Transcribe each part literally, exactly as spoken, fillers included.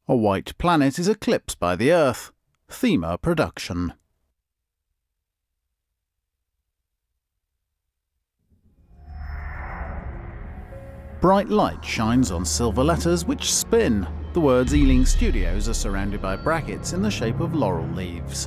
A white planet is eclipsed by the Earth. Thema production. Bright light shines on silver letters which spin. The words Ealing Studios are surrounded by brackets in the shape of laurel leaves.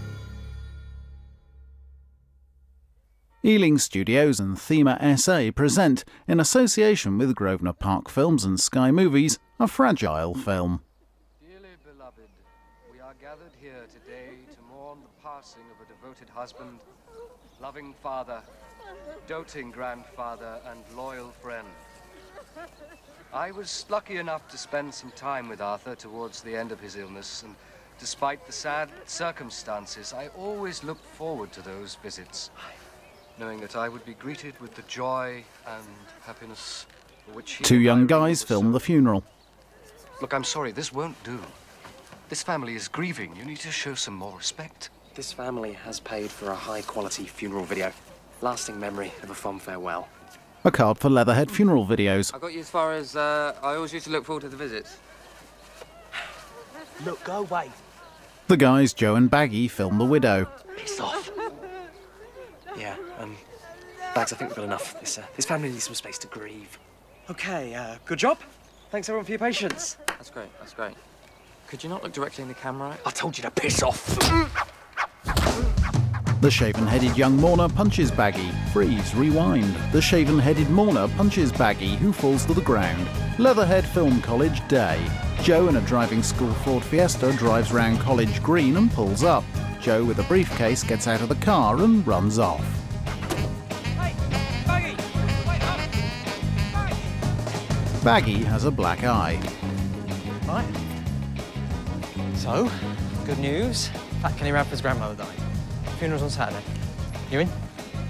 Ealing Studios and Thema S A present, in association with Grosvenor Park Films and Sky Movies, a fragile film. Dearly beloved, we are gathered here today to mourn the passing of a devoted husband, loving father, doting grandfather, and loyal friend. I was lucky enough to spend some time with Arthur towards the end of his illness, and despite the sad circumstances, I always looked forward to those visits, knowing that I would be greeted with the joy and happiness for which he Two young and I guys were film so- the funeral. Look, I'm sorry, this won't do. This family is grieving. You need to show some more respect. This family has paid for a high-quality funeral video. Lasting memory of a fond farewell. A card for Leatherhead funeral videos. I got you as far as, uh, I always used to look forward to the visits. Look, go away. The guys Joe and Baggy film the widow. Piss off. Yeah, um, Bags, I think we've got enough. This, uh, this family needs some space to grieve. Okay, uh, good job. Thanks everyone for your patience. That's great, that's great. Could you not look directly in the camera? I told you to piss off. The shaven-headed young mourner punches Baggy. Freeze, rewind. The shaven-headed mourner punches Baggy, who falls to the ground. Leatherhead Film College Day. Joe in a driving school Ford Fiesta drives round College Green and pulls up. Joe with a briefcase gets out of the car and runs off. Hey, Baggy! Wait up! Baggy! Baggy has a black eye. Right. So, good news. Fat Kenny Radford's grandmother died. Funeral's on Saturday. You in?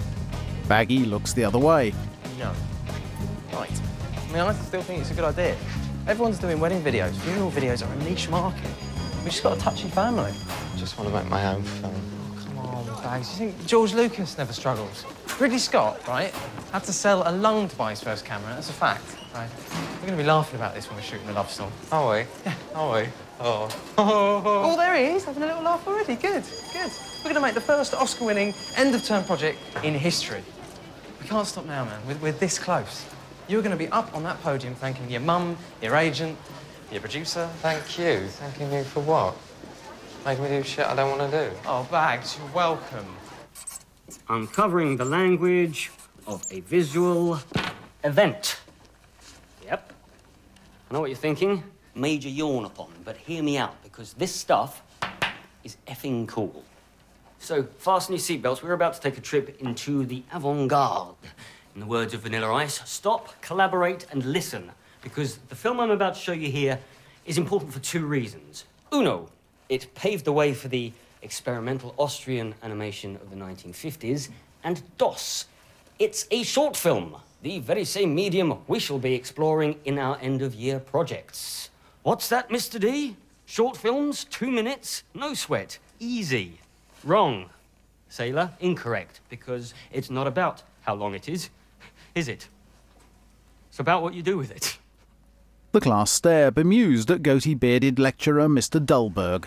Baggy looks the other way. No. Right. I mean, I still think it's a good idea. Everyone's doing wedding videos. Funeral videos are a niche market. We just got a touchy family. Just want to make my own film. Come on, Bags. You think George Lucas never struggles? Ridley Scott, right, had to sell a lung to buy his first camera. That's a fact, right? We're going to be laughing about this when we're shooting a love song. Are we? Yeah. Are we? Oh. Oh, there he is, having a little laugh already. Good, good. We're going to make the first Oscar-winning end-of-term project in history. We can't stop now, man. We're, we're this close. You're going to be up on that podium thanking your mum, your agent, your producer. Thank you. Thanking me for what? Making me do shit I don't want to do. Oh, Bags, you're welcome. Uncovering the language of a visual event. Yep. I know what you're thinking. Major yawn upon, but hear me out, because this stuff is effing cool. So, fasten your seatbelts. We're about to take a trip into the avant-garde. In the words of Vanilla Ice, stop, collaborate, and listen, because the film I'm about to show you here is important for two reasons. Uno, it paved the way for the experimental Austrian animation of the nineteen fifties, and dos, it's a short film, the very same medium we shall be exploring in our end-of-year projects. What's that, Mister D? Short films, two minutes, no sweat, easy. Wrong. Sailor, incorrect, because it's not about how long it is, is it? It's about what you do with it. The class stare, bemused at goatee-bearded lecturer Mister Dullberg.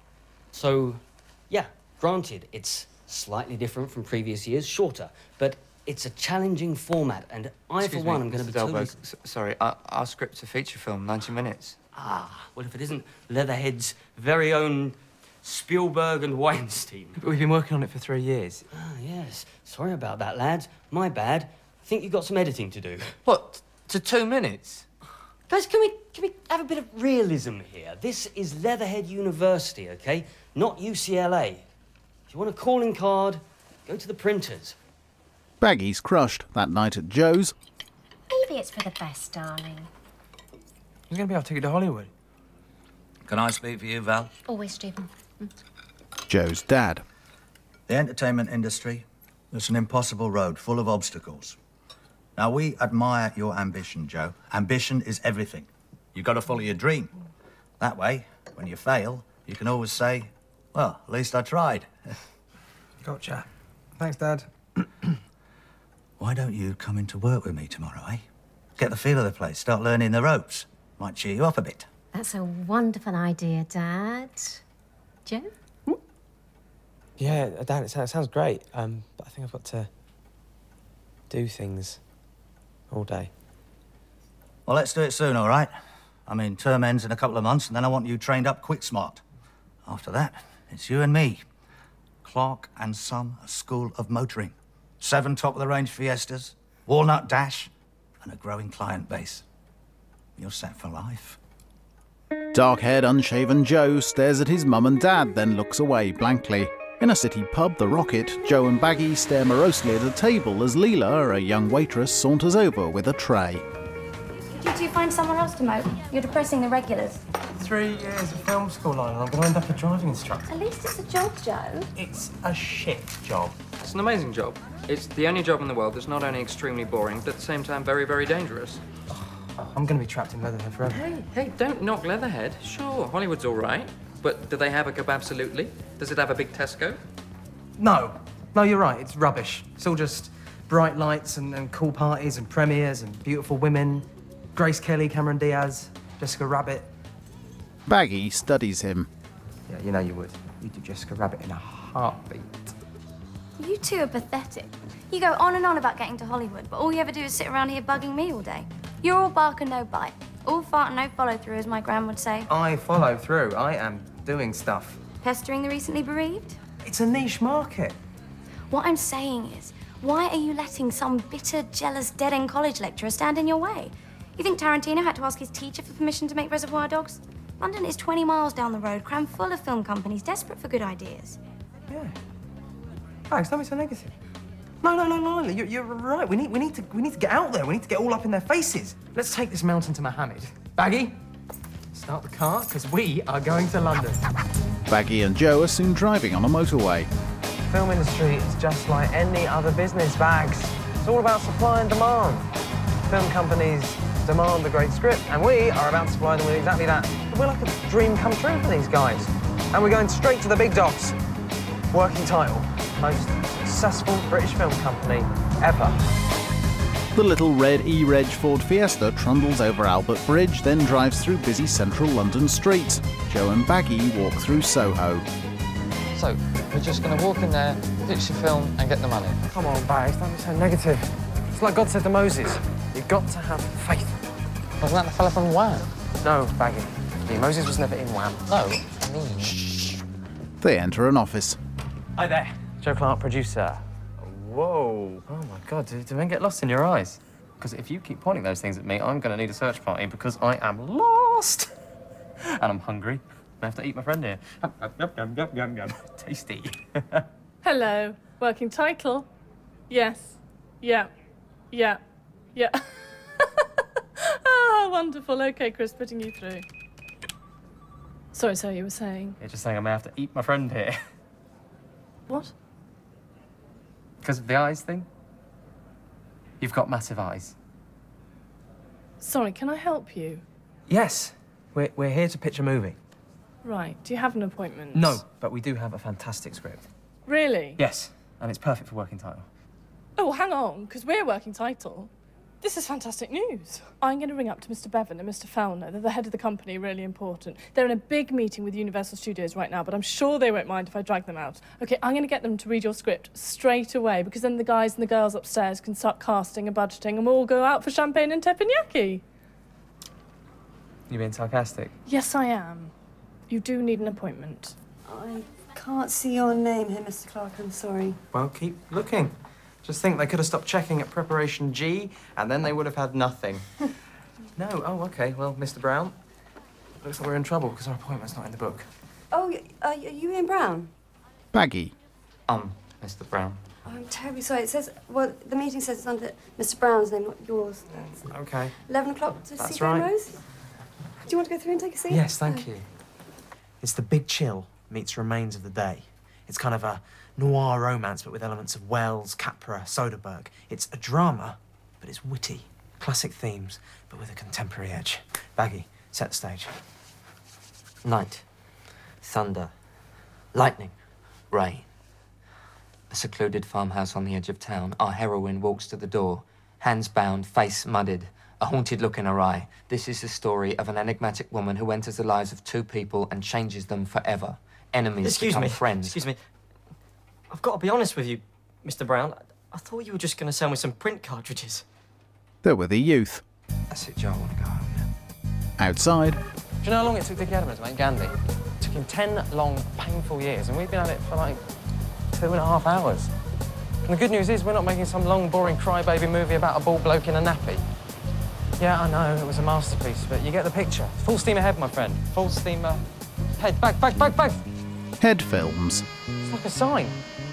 So, yeah, granted, it's slightly different from previous years, shorter, but it's a challenging format, and I, Excuse for one, me, am going to Mister be totally... Delberg, s- sorry, our, our script's a feature film, ninety minutes. Ah, well, if it isn't Leatherhead's very own Spielberg and Weinstein. But we've been working on it for three years. Ah, yes. Sorry about that, lads. My bad. I think you've got some editing to do. What? To two minutes? Guys, can we, can we have a bit of realism here? This is Leatherhead University, OK? Not U C L A. If you want a calling card, go to the printers. Baggy's crushed that night at Joe's. Maybe it's for the best, darling. You're going to be able to take it to Hollywood. Can I speak for you, Val? Always, Stephen. Joe's dad. The entertainment industry is an impossible road full of obstacles. Now, we admire your ambition, Joe. Ambition is everything. You've got to follow your dream. That way, when you fail, you can always say, well, at least I tried. Gotcha. Thanks, Dad. Why don't you come into work with me tomorrow, eh? Get the feel of the place, start learning the ropes. Might cheer you up a bit. That's a wonderful idea, Dad. Joe? Yeah, Dad, it sounds, sounds great. Um, but I think I've got to do things all day. Well, let's do it soon, all right? I mean, term ends in a couple of months, and then I want you trained up quick smart. After that, it's you and me. Clark and Son School of Motoring. Seven top-of-the-range Fiestas, Walnut Dash, and a growing client base. You're set for life. Dark-haired, unshaven Joe stares at his mum and dad, then looks away blankly. In a city pub, The Rocket, Joe and Baggy stare morosely at a table as Leela, a young waitress, saunters over with a tray. Did you find someone else to moat? You're depressing the regulars. Three years of film school, Lionel. I'm going to end up a driving instructor. At least it's a job, Joe. It's a shit job. It's an amazing job. It's the only job in the world that's not only extremely boring, but at the same time very, very dangerous. I'm going to be trapped in Leatherhead forever. Hey, hey, don't knock Leatherhead. Sure, Hollywood's all right. But do they have a kebab-salutely? Does it have a big Tesco? No. No, you're right. It's rubbish. It's all just bright lights and, and cool parties and premieres and beautiful women. Grace Kelly, Cameron Diaz, Jessica Rabbit. Baggy studies him. Yeah, you know you would. You'd do Jessica Rabbit in a heartbeat. You two are pathetic. You go on and on about getting to Hollywood, but all you ever do is sit around here bugging me all day. You're all bark and no bite. All fart and no follow-through, as my gran would say. I follow through. I am doing stuff. Pestering the recently bereaved? It's a niche market. What I'm saying is, why are you letting some bitter, jealous, dead-end college lecturer stand in your way? You think Tarantino had to ask his teacher for permission to make Reservoir Dogs? London is twenty miles down the road, crammed full of film companies, desperate for good ideas. Yeah. Thanks, don't be so negative. No, no, no, no, you're, you're right. We need, we, need to, we need to get out there. We need to get all up in their faces. Let's take this mountain to Mohammed. Baggy, start the car, because we are going to London. Baggy and Joe are soon driving on a motorway. The film industry is just like any other business, Bags. It's all about supply and demand. Film companies demand a great script, and we are about to supply them with exactly that. We're like a dream come true for these guys. And we're going straight to the big dogs. Working title, most successful British film company ever. The little red E-Reg Ford Fiesta trundles over Albert Bridge, then drives through busy central London streets. Joe and Baggy walk through Soho. So, we're just going to walk in there, pitch the film, and get the money. Come on, Bags, don't be so negative. It's like God said to Moses, you've got to have faith. Wasn't that the fella from Wham? No, Baggy. Yeah, Moses was never in Wham. No, I mean... Shh. They enter an office. Hi there. Joe Clark, producer. Whoa. Oh, my God, do, do men get lost in your eyes? Because if you keep pointing those things at me, I'm going to need a search party because I am lost. And I'm hungry. I have to eat my friend here. Yum, yum, yum, yum, yum. Tasty. Hello. Working title? Yes. Yeah. Yeah. Yeah. Ah, wonderful. OK, Chris, putting you through. Sorry, sorry, you were saying? You're just saying I may have to eat my friend here. What? Because of the eyes thing? You've got massive eyes. Sorry, can I help you? Yes. We're, we're here to pitch a movie. Right. Do you have an appointment? No, but we do have a fantastic script. Really? Yes, and it's perfect for working title. Oh, hang on, because we're working title. This is fantastic news. I'm going to ring up to Mister Bevan and Mister Fellner. They're the head of the company, really important. They're in a big meeting with Universal Studios right now, but I'm sure they won't mind if I drag them out. OK, I'm going to get them to read your script straight away, because then the guys and the girls upstairs can start casting and budgeting, and we'll all go out for champagne and teppanyaki. You being sarcastic? Yes, I am. You do need an appointment. I can't see your name here, Mister Clark, I'm sorry. Well, keep looking. Just think they could have stopped checking at preparation G, and then they would have had nothing. No, oh, OK. Well, Mister Brown, looks like we're in trouble because our appointment's not in the book. Oh, are you Ian Brown? Baggy. Um, Mister Brown. Oh, I'm terribly sorry. It says, well, the meeting says it's under Mister Brown's name, not yours. That's OK. eleven o'clock to That's see Graham right. Rose? Do you want to go through and take a seat? Yes, thank Oh. you. It's The Big Chill meets Remains of the Day. It's kind of a noir romance, but with elements of Wells, Capra, Soderbergh. It's a drama, but it's witty. Classic themes, but with a contemporary edge. Baggy, set the stage. Night, thunder, lightning, rain. A secluded farmhouse on the edge of town. Our heroine walks to the door, hands bound, face mudded, a haunted look in her eye. This is the story of an enigmatic woman who enters the lives of two people and changes them forever. Enemies Excuse become me. friends. Excuse me. I've got to be honest with you, Mister Brown. I, I thought you were just going to sell me some print cartridges. They're with the youth. That's it, Joe. I want to go home now. Outside, Do you know how long it took the Academy to make Gandhi? It took him ten long, painful years, and we've been at it for like two and a half hours. And the good news is we're not making some long, boring crybaby movie about a bald bloke in a nappy. Yeah, I know, it was a masterpiece, but you get the picture. Full steam ahead, my friend. Full steam ahead. Back, back, back, back! Head Films. It's like a sign.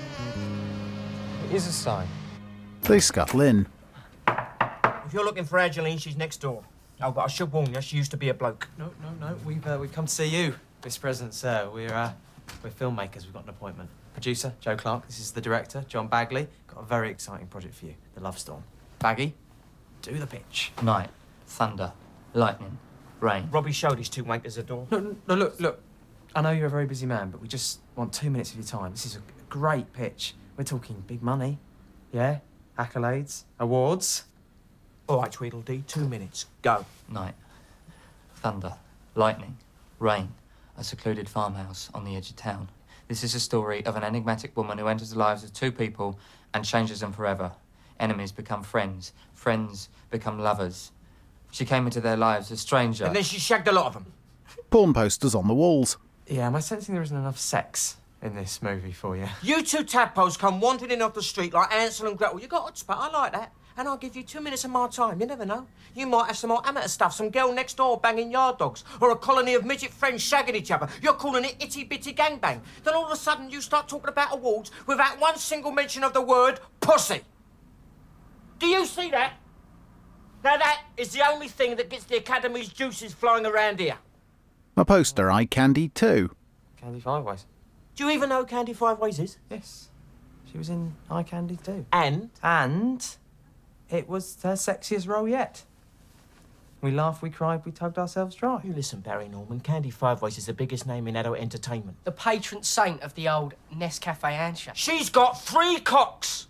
It is a sign. They scuttle in. If you're looking for Angeline, she's next door. Oh, but I should warn you, she used to be a bloke. No, no, no. We've uh, we've come to see you, Miss President, sir. We're uh, we're filmmakers. We've got an appointment. Producer Joe Clark. This is the director John Bagley. Got a very exciting project for you. The Love Storm. Baggy, do the pitch. Night, thunder, lightning, rain. Robbie showed his two wankers a door. No, no, no, look, look. I know you're a very busy man, but we just want two minutes of your time. This is a great pitch. We're talking big money, yeah? Accolades, awards. All right, Tweedledee, two minutes. Go. Night, thunder, lightning, rain, a secluded farmhouse on the edge of town. This is a story of an enigmatic woman who enters the lives of two people and changes them forever. Enemies become friends. Friends become lovers. She came into their lives a stranger. And then she shagged a lot of them. Porn posters on the walls. Yeah, am I sensing there isn't enough sex in this movie for you? You two tadpoles come wandering in off the street like Ansel and Gretel. You got hot spot, I like that. And I'll give you two minutes of my time. You never know. You might have some more amateur stuff, some girl next door banging yard dogs, or a colony of midget friends shagging each other. You're calling it itty-bitty gangbang. Then all of a sudden you start talking about awards without one single mention of the word pussy. Do you see that? Now that is the only thing that gets the Academy's juices flowing around here. A poster eye candy too. Candy Five Ways. Do you even know who Candy Five Ways is? Yes. She was in Eye Candy too. And? And it was her sexiest role yet. We laughed, we cried, we tugged ourselves dry. You listen, Barry Norman, Candy Five Ways is the biggest name in adult entertainment. The patron saint of the old Nescafe handshake. She's got three cocks.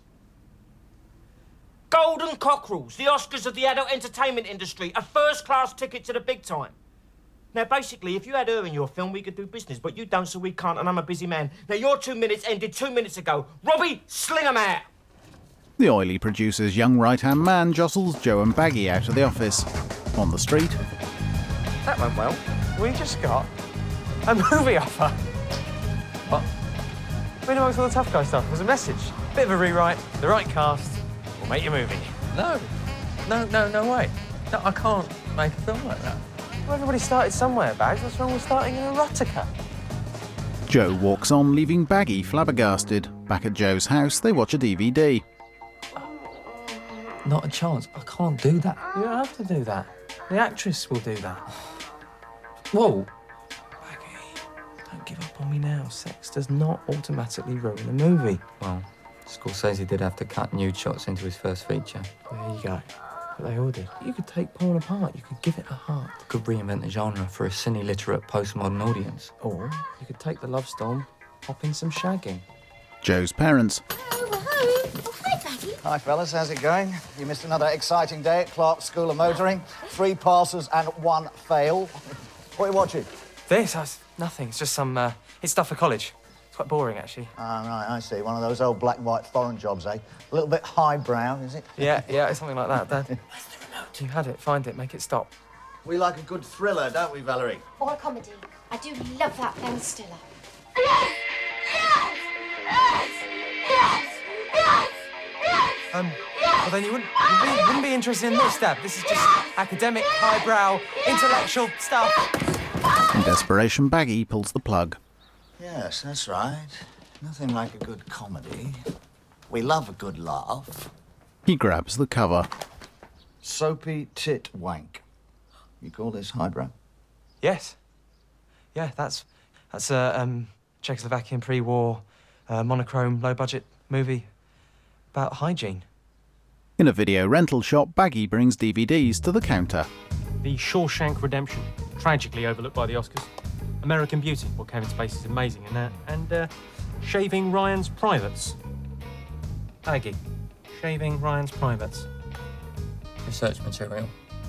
Golden cockerels, the Oscars of the adult entertainment industry, a first-class ticket to the big time. Now, basically, if you had her in your film, we could do business, but you don't, so we can't, and I'm a busy man. Now, your two minutes ended two minutes ago. Robbie, sling 'em out! The oily producer's young right-hand man jostles Joe and Baggy out of the office. On the street, That went well. We just got a movie offer. What? We know all the tough guy stuff. It was a message. Bit of a rewrite, the right cast, we'll make your movie. No. No, no, no way. No, I can't make a film like that. Well, everybody started somewhere, Bags. What's wrong with starting in erotica? Joe walks on, leaving Baggy flabbergasted. Back at Joe's house, they watch a D V D. Not a chance. I can't do that. You don't have to do that. The actress will do that. Whoa. Don't give up on me now. Sex does not automatically ruin a movie. Well, Scorsese did have to cut nude shots into his first feature. There you go. But they all did. You could take porn apart. You could give it a heart. Could reinvent the genre for a cine-literate postmodern audience. Or you could take the Love Storm, pop in some shagging. Joe's parents. Hi, fellas. How's it going? You missed another exciting day at Clark's School of Motoring. Three passes and one fail. What are you watching? This? I was, nothing. It's just some... Uh, it's stuff for college. It's quite boring, actually. Ah, right, I see. One of those old black and white foreign jobs, eh? A little bit highbrow, is it? Yeah, yeah, something like that, Dad. Where's the remote? You had it. Find it. Make it stop. We like a good thriller, don't we, Valerie? Or a comedy. I do love that Ben Stiller. Um, well, then you wouldn't, you wouldn't, wouldn't be interested in this, Dad. This is just academic, highbrow, intellectual stuff. In desperation, Baggy pulls the plug. Yes, that's right. Nothing like a good comedy. We love a good laugh. He grabs the cover. Soapy tit wank. You call this highbrow? Yes. Yeah, that's that's a um, Czechoslovakian pre-war uh, monochrome, low-budget movie about hygiene. In a video rental shop, Baggy brings D V Ds to the counter. The Shawshank Redemption, tragically overlooked by the Oscars. American Beauty, well, Kevin Spacey's amazing in that. And uh, Shaving Ryan's Privates. Baggy, Shaving Ryan's Privates. Research material.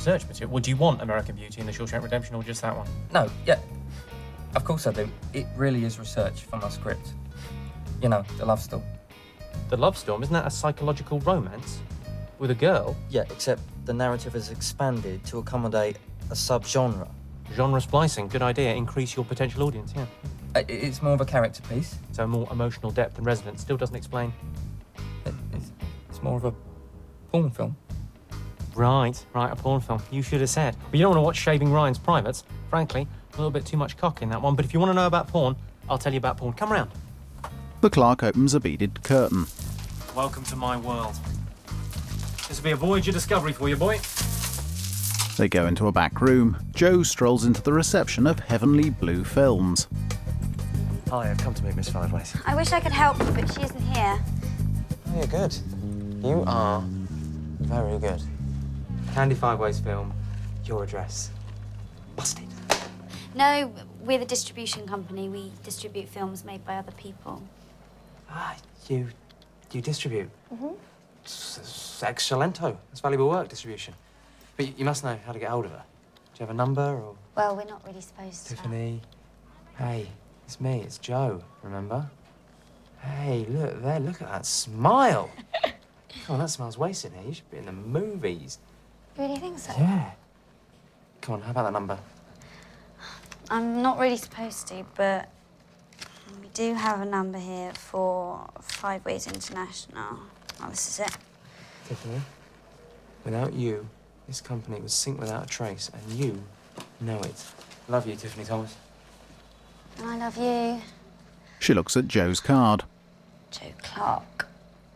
research material. Would you want American Beauty and The Shawshank Redemption or just that one? No, yeah. Of course I do. It really is research for my script. You know, the love storm. The Love Storm, isn't that a psychological romance? With a girl? Yeah, except the narrative is expanded to accommodate a subgenre. Genre splicing, good idea. Increase your potential audience, yeah. Uh, It's more of a character piece. So more emotional depth and resonance. Still doesn't explain. It- It's, it's more of a porn film. Right, right, a porn film. You should have said. But you don't want to watch Shaving Ryan's Privates. Frankly, a little bit too much cock in that one. But if you want to know about porn, I'll tell you about porn. Come round. The clerk opens a beaded curtain. Welcome to my world. This will be a voyage of discovery for you, boy. They go into a back room. Joe strolls into the reception of Heavenly Blue Films. Hi, I've come to meet Miss Fiveways. I wish I could help you, but she isn't here. Oh, you're good. You are very good. Candy Fiveways film, your address. Busted. No, we're the distribution company. We distribute films made by other people. Ah, you, you distribute. Mm-hmm. S- s- Excellento. That's valuable work, distribution. But you, you must know how to get hold of her. Do you have a number or? Well, we're not really supposed to. Tiffany. Hey, it's me. It's Joe. Remember? Hey, look there. Look at that smile. Come on, that smile's wasted here. You should be in the movies. You really think so? Yeah. Come on, how about that number? I'm not really supposed to, but we do have a number here for Five Ways International. Oh, this is it. Tiffany, without you, this company would sink without a trace, and you know it. Love you, Tiffany Thomas. And I love you, She looks at Joe's card. Joe Clark.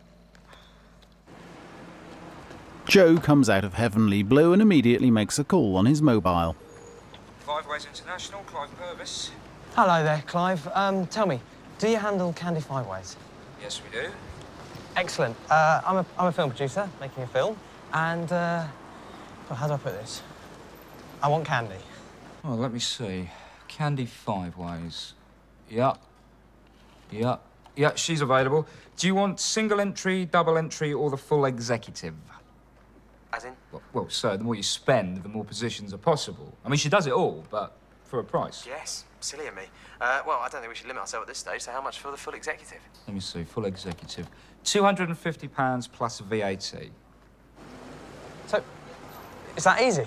Joe comes out of Heavenly Blue and immediately makes a call on his mobile. Five Ways International, Clive Purvis. Hello there, Clive. Um, tell me, do you handle Candy Fiveways? Yes, we do. Excellent. Uh, I'm a I'm a film producer making a film, and uh, well, how do I put this? I want Candy. Oh, let me see. Candy Five Ways. Yup. Yup. Yeah, she's available. Do you want single entry, double entry, or the full executive? As in? Well, well, sir, the more you spend, the more positions are possible. I mean, she does it all, but for a price. Yes, silly of me. Uh, well, I don't think we should limit ourselves at this stage. So how much for the full executive? Let me see, full executive. two hundred and fifty pounds plus V A T. So, is that easy?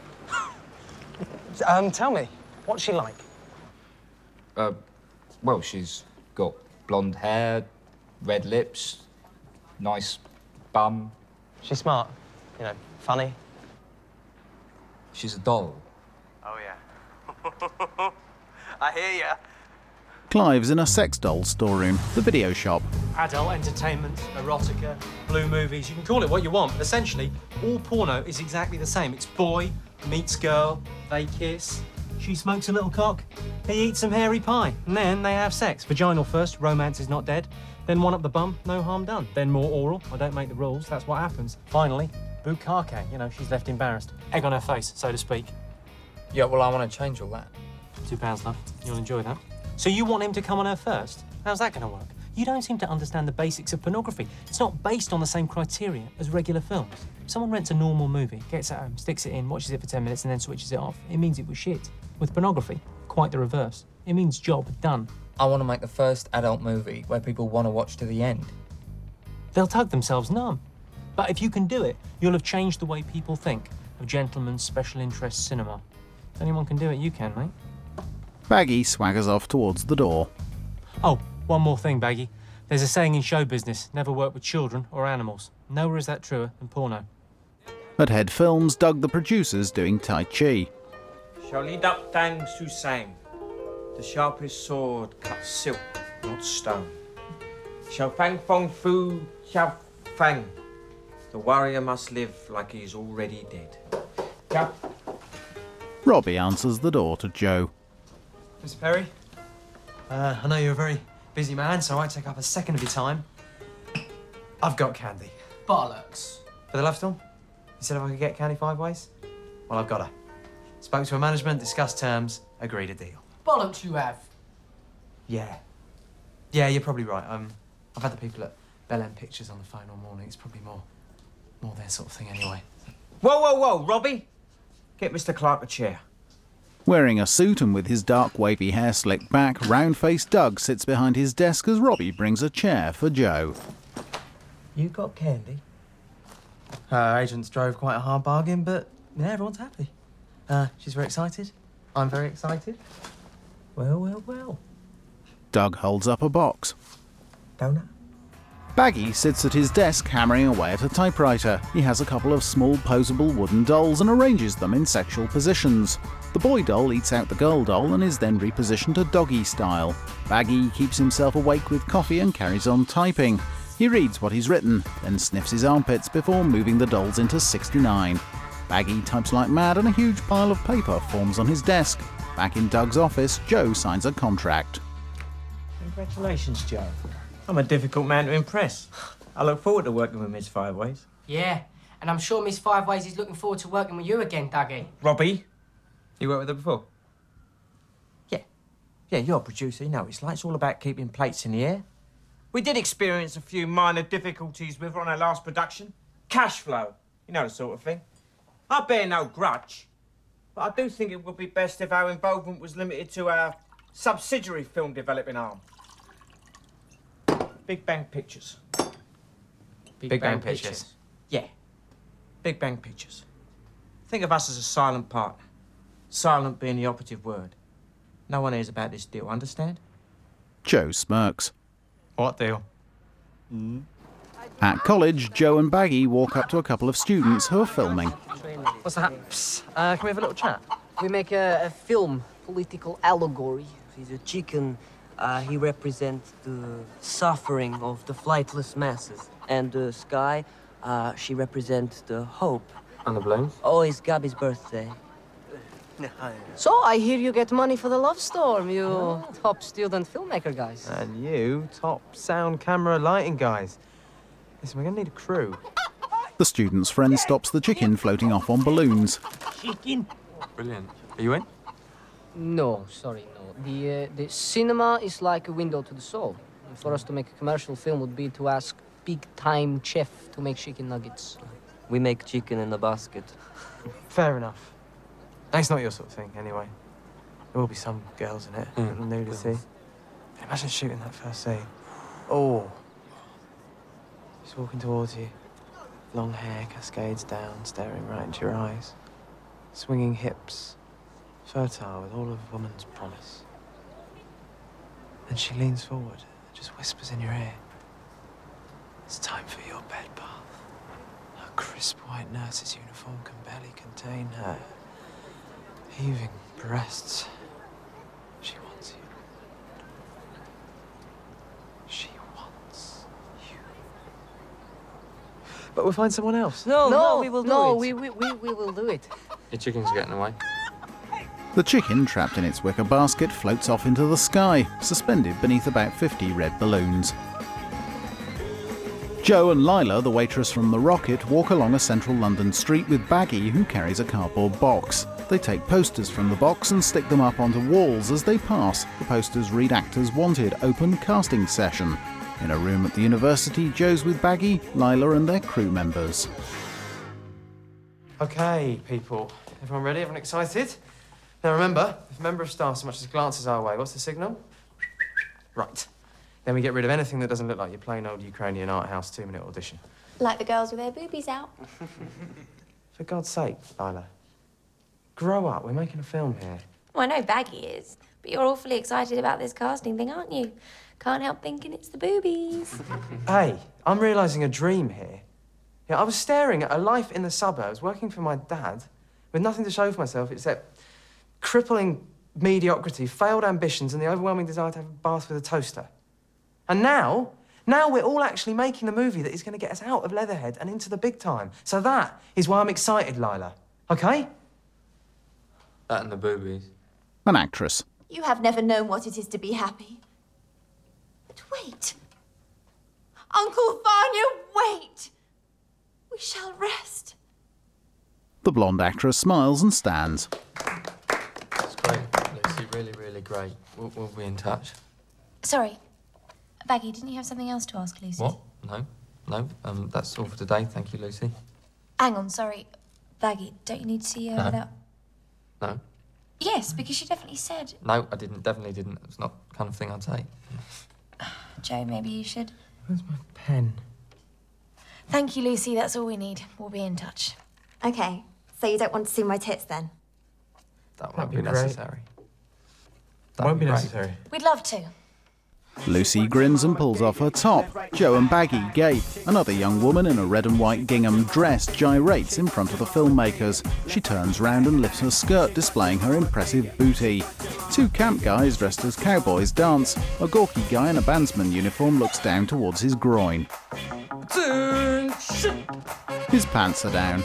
um, tell me, what's she like? Uh, well, she's got blonde hair, red lips, nice bum. She's smart, you know, funny. She's a doll. Oh, yeah. I hear ya. Clive's in a sex doll storeroom, the video shop. Adult entertainment, erotica, blue movies, you can call it what you want, but essentially, all porno is exactly the same. It's boy meets girl, they kiss, she smokes a little cock, he eats some hairy pie, and then they have sex. Vaginal first, romance is not dead. Then one up the bum, no harm done. Then more oral, I don't make the rules, that's what happens. Finally, bukkake, you know, she's left embarrassed. Egg on her face, so to speak. Yeah, well, I want to change all that. Two pounds, love. You'll enjoy that. So you want him to come on her first? How's that going to work? You don't seem to understand the basics of pornography. It's not based on the same criteria as regular films. If someone rents a normal movie, gets it home, sticks it in, watches it for ten minutes and then switches it off, it means it was shit. With pornography, quite the reverse. It means job done. I want to make the first adult movie where people want to watch to the end. They'll tug themselves numb. But if you can do it, you'll have changed the way people think of gentlemen's special interest cinema. If anyone can do it, you can, mate. Baggy swaggers off towards the door. Oh, one more thing, Baggy. There's a saying in show business, never work with children or animals. Nowhere is that truer than porno. At Head Films, Doug the producer's doing Tai Chi. Shall lead up Dang Susang. The sharpest sword cuts silk, not stone. Shall Fang Fong Fu Xiao Fang. The warrior must live like he is already dead. Ciao. Robbie answers the door to Joe. Mister Perry, uh, I know you're a very busy man, so I won't take up a second of your time. I've got Candy. Bollocks. For the love storm? You said if I could get Candy Five Ways? Well, I've got her. Spoke to her management, discussed terms, agreed a deal. Bollocks you have. Yeah. Yeah, you're probably right. Um, I've had the people at Bell End Pictures on the phone all morning. It's probably more, more their sort of thing anyway. Whoa, whoa, whoa, Robbie. Get Mister Clark a chair. Wearing a suit and with his dark wavy hair slicked back, round-faced Doug sits behind his desk as Robbie brings a chair for Joe. You got candy? Her agents drove quite a hard bargain, but yeah, everyone's happy. Uh, she's very excited. I'm very excited. Well, well, well. Doug holds up a box. Donut? Baggy sits at his desk hammering away at a typewriter. He has a couple of small posable wooden dolls and arranges them in sexual positions. The boy doll eats out the girl doll and is then repositioned to doggy style. Baggy keeps himself awake with coffee and carries on typing. He reads what he's written, then sniffs his armpits before moving the dolls into sixty-nine. Baggy types like mad and a huge pile of paper forms on his desk. Back in Doug's office, Joe signs a contract. Congratulations, Joe. I'm a difficult man to impress. I look forward to working with Miss Fiveways. Yeah, and I'm sure Miss Fiveways is looking forward to working with you again, Dougie. Robbie? You worked with her before? Yeah. Yeah, you're a producer, you know what it's like. It's all about keeping plates in the air. We did experience a few minor difficulties with her on our last production. Cash flow, you know the sort of thing. I bear no grudge, but I do think it would be best if our involvement was limited to our subsidiary film developing arm. Big Bang Pictures. Big, Big Bang, Bang Pictures. Pictures. Yeah. Big Bang Pictures. Think of us as a silent partner. Silent being the operative word. No one hears about this deal, understand? Joe smirks. What deal? Mm. At college, Joe and Baggy walk up to a couple of students who are filming. What's that? Psst. Uh, can we have a little chat? We make a, a film, political allegory. He's a chicken. Uh, he represents the suffering of the flightless masses. And the sky, uh, she represents the hope. And the balloons? Oh, it's Gabby's birthday. So I hear you get money for the Love Storm, you top student filmmaker guys. And you, top sound, camera, lighting guys. Listen, we're gonna need a crew. The student's friend stops the chicken floating off on balloons. Chicken? Brilliant. Are you in? No, sorry, no. The, uh, the cinema is like a window to the soul. And for us to make a commercial film would be to ask big-time chef to make chicken nuggets. We make chicken in a basket. Fair enough. That's not your sort of thing, anyway. There will be some girls in it, Mm. little nudity. Imagine shooting that first scene. Oh. She's walking towards you. Long hair cascades down, staring right into your eyes. Swinging hips. Fertile with all of a woman's promise. Then she leans forward and just whispers in your ear. It's time for your bed bath. Her crisp white nurse's uniform can barely contain her heaving breasts. She wants you. She wants you. But we'll find someone else. No, no, no, we will do no, it. we, we, we, we will do it. Your chicken's getting away. The chicken, trapped in its wicker basket, floats off into the sky, suspended beneath about fifty red balloons. Joe and Lila, the waitress from The Rocket, walk along a central London street with Baggy, who carries a cardboard box. They take posters from the box and stick them up onto walls as they pass. The posters read Actors Wanted, open casting session. In a room at the university, Joe's with Baggy, Lila and their crew members. Okay, people. Everyone ready? Everyone excited? Now remember, if a member of staff so much as glances our way, what's the signal? Right. Then we get rid of anything that doesn't look like your plain old Ukrainian art house two-minute audition. Like the girls with their boobies out. For God's sake, Lila. Grow up. We're making a film here. Well, I know Baggy is, but you're awfully excited about this casting thing, aren't you? Can't help thinking it's the boobies. Hey, I'm realising a dream here. Yeah, I was staring at a life in the suburbs, working for my dad, with nothing to show for myself except crippling mediocrity, failed ambitions, and the overwhelming desire to have a bath with a toaster. And now, now we're all actually making the movie that is going to get us out of Leatherhead and into the big time. So that is why I'm excited, Lila. Okay? That and the boobies. An actress. You have never known what it is to be happy. But wait. Uncle Vanya, wait! We shall rest. The blonde actress smiles and stands. It's great, Lucy. Really, really great. We'll, we'll be in touch. Sorry, Baggy, didn't you have something else to ask Lucy? What? No, no. Um, that's all for today. Thank you, Lucy. Hang on, sorry. Baggy, don't you need to see her No. without... No. Yes, because she definitely said. No, I didn't. Definitely didn't. It's not the kind of thing I'd say. Joe, maybe you should. Where's my pen? Thank you, Lucy. That's all we need. We'll be in touch. Okay, so you don't want to see my tits then? That won't That'd be, be great. necessary. Won't be great. necessary. We'd love to. Lucy grins and pulls off her top. Joe and Baggy gape. Another young woman in a red and white gingham dress gyrates in front of the filmmakers. She turns round and lifts her skirt, displaying her impressive booty. Two camp guys dressed as cowboys dance. A gawky guy in a bandsman uniform looks down towards his groin. His pants are down.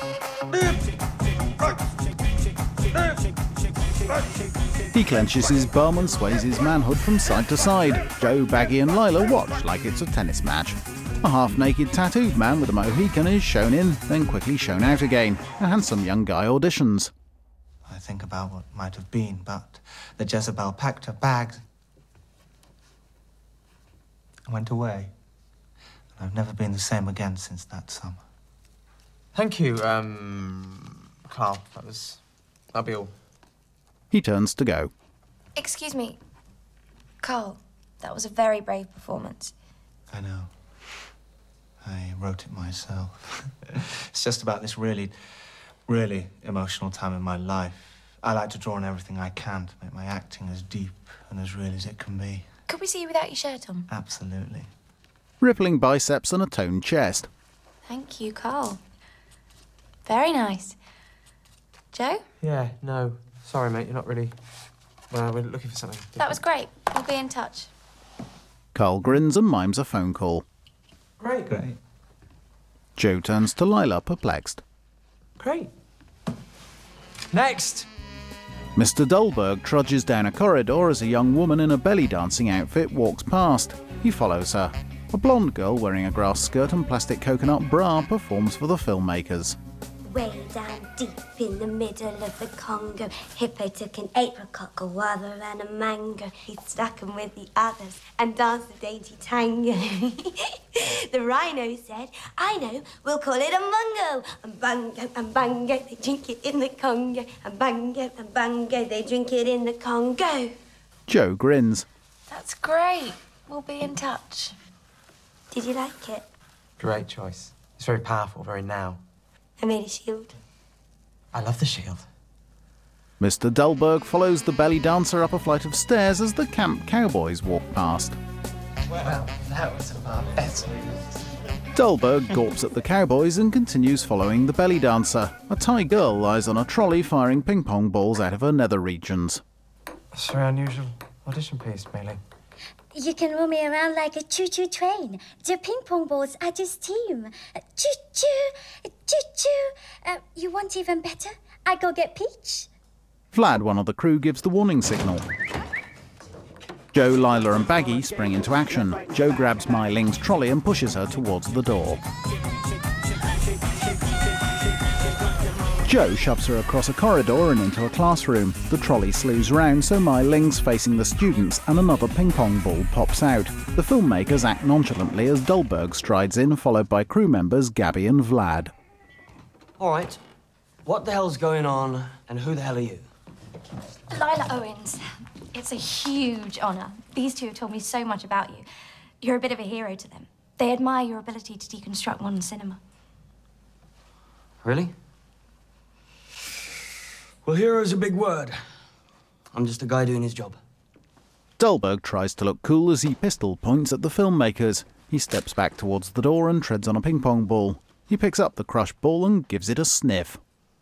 He clenches his bum and sways his manhood from side to side. Joe, Baggy and Lila watch like it's a tennis match. A half-naked tattooed man with a Mohican is shown in, then quickly shown out again. A handsome young guy auditions. I think about what might have been, but the Jezebel packed her bags and went away. And I've never been the same again since that summer. Thank you, um, Carl. That was... that'll be all. He turns to go. Excuse me. Carl, that was a very brave performance. I know. I wrote it myself. It's just about this really, really emotional time in my life. I like to draw on everything I can to make my acting as deep and as real as it can be. Could we see you without your shirt on? Absolutely. Rippling biceps and a toned chest. Thank you, Carl. Very nice. Joe? Yeah, no. Sorry, mate, you're not really... Well, we're looking for something different. That was great. We'll be in touch. Carl grins and mimes a phone call. Great. Great. Joe turns to Lila, perplexed. Great. Next! Mister Dullberg trudges down a corridor as a young woman in a belly dancing outfit walks past. He follows her. A blonde girl wearing a grass skirt and plastic coconut bra performs for the filmmakers. Way down deep in the middle of the Congo, Hippo took an apricot, guava and a mango. He stuck 'em with the others and danced a dainty tango. The rhino said, I know, we'll call it a mungo. And bungo, and bungo, they drink it in the Congo. And bungo, and bungo, they drink it in the Congo. Joe grins. That's great. We'll be in touch. Did you like it? Great choice. It's very powerful, very now. I made a shield. I love the shield. Mister Dullberg follows the belly dancer up a flight of stairs as the camp cowboys walk past. Well, that was about it. Dullberg gawps at the cowboys and continues following the belly dancer. A Thai girl lies on a trolley firing ping-pong balls out of her nether regions. It's a very unusual audition piece, Meili. You can roll me around like a choo-choo train. The ping-pong balls are just steam. Choo-choo, choo-choo. Uh, you want even better? I go get Peach. Vlad, one of the crew, gives the warning signal. Joe, Lila and Baggy spring into action. Joe grabs Mai Ling's trolley and pushes her towards the door. Joe shoves her across a corridor and into a classroom. The trolley slews round so Mai Ling's facing the students and another ping-pong ball pops out. The filmmakers act nonchalantly as Dullberg strides in, followed by crew members Gabby and Vlad. All right. What the hell's going on, and who the hell are you? Lila Owens. It's a huge honour. These two have told me so much about you. You're a bit of a hero to them. They admire your ability to deconstruct modern cinema. Really? Well, hero's a big word. I'm just a guy doing his job. Dullberg tries to look cool as he pistol points at the filmmakers. He steps back towards the door and treads on a ping-pong ball. He picks up the crushed ball and gives it a sniff.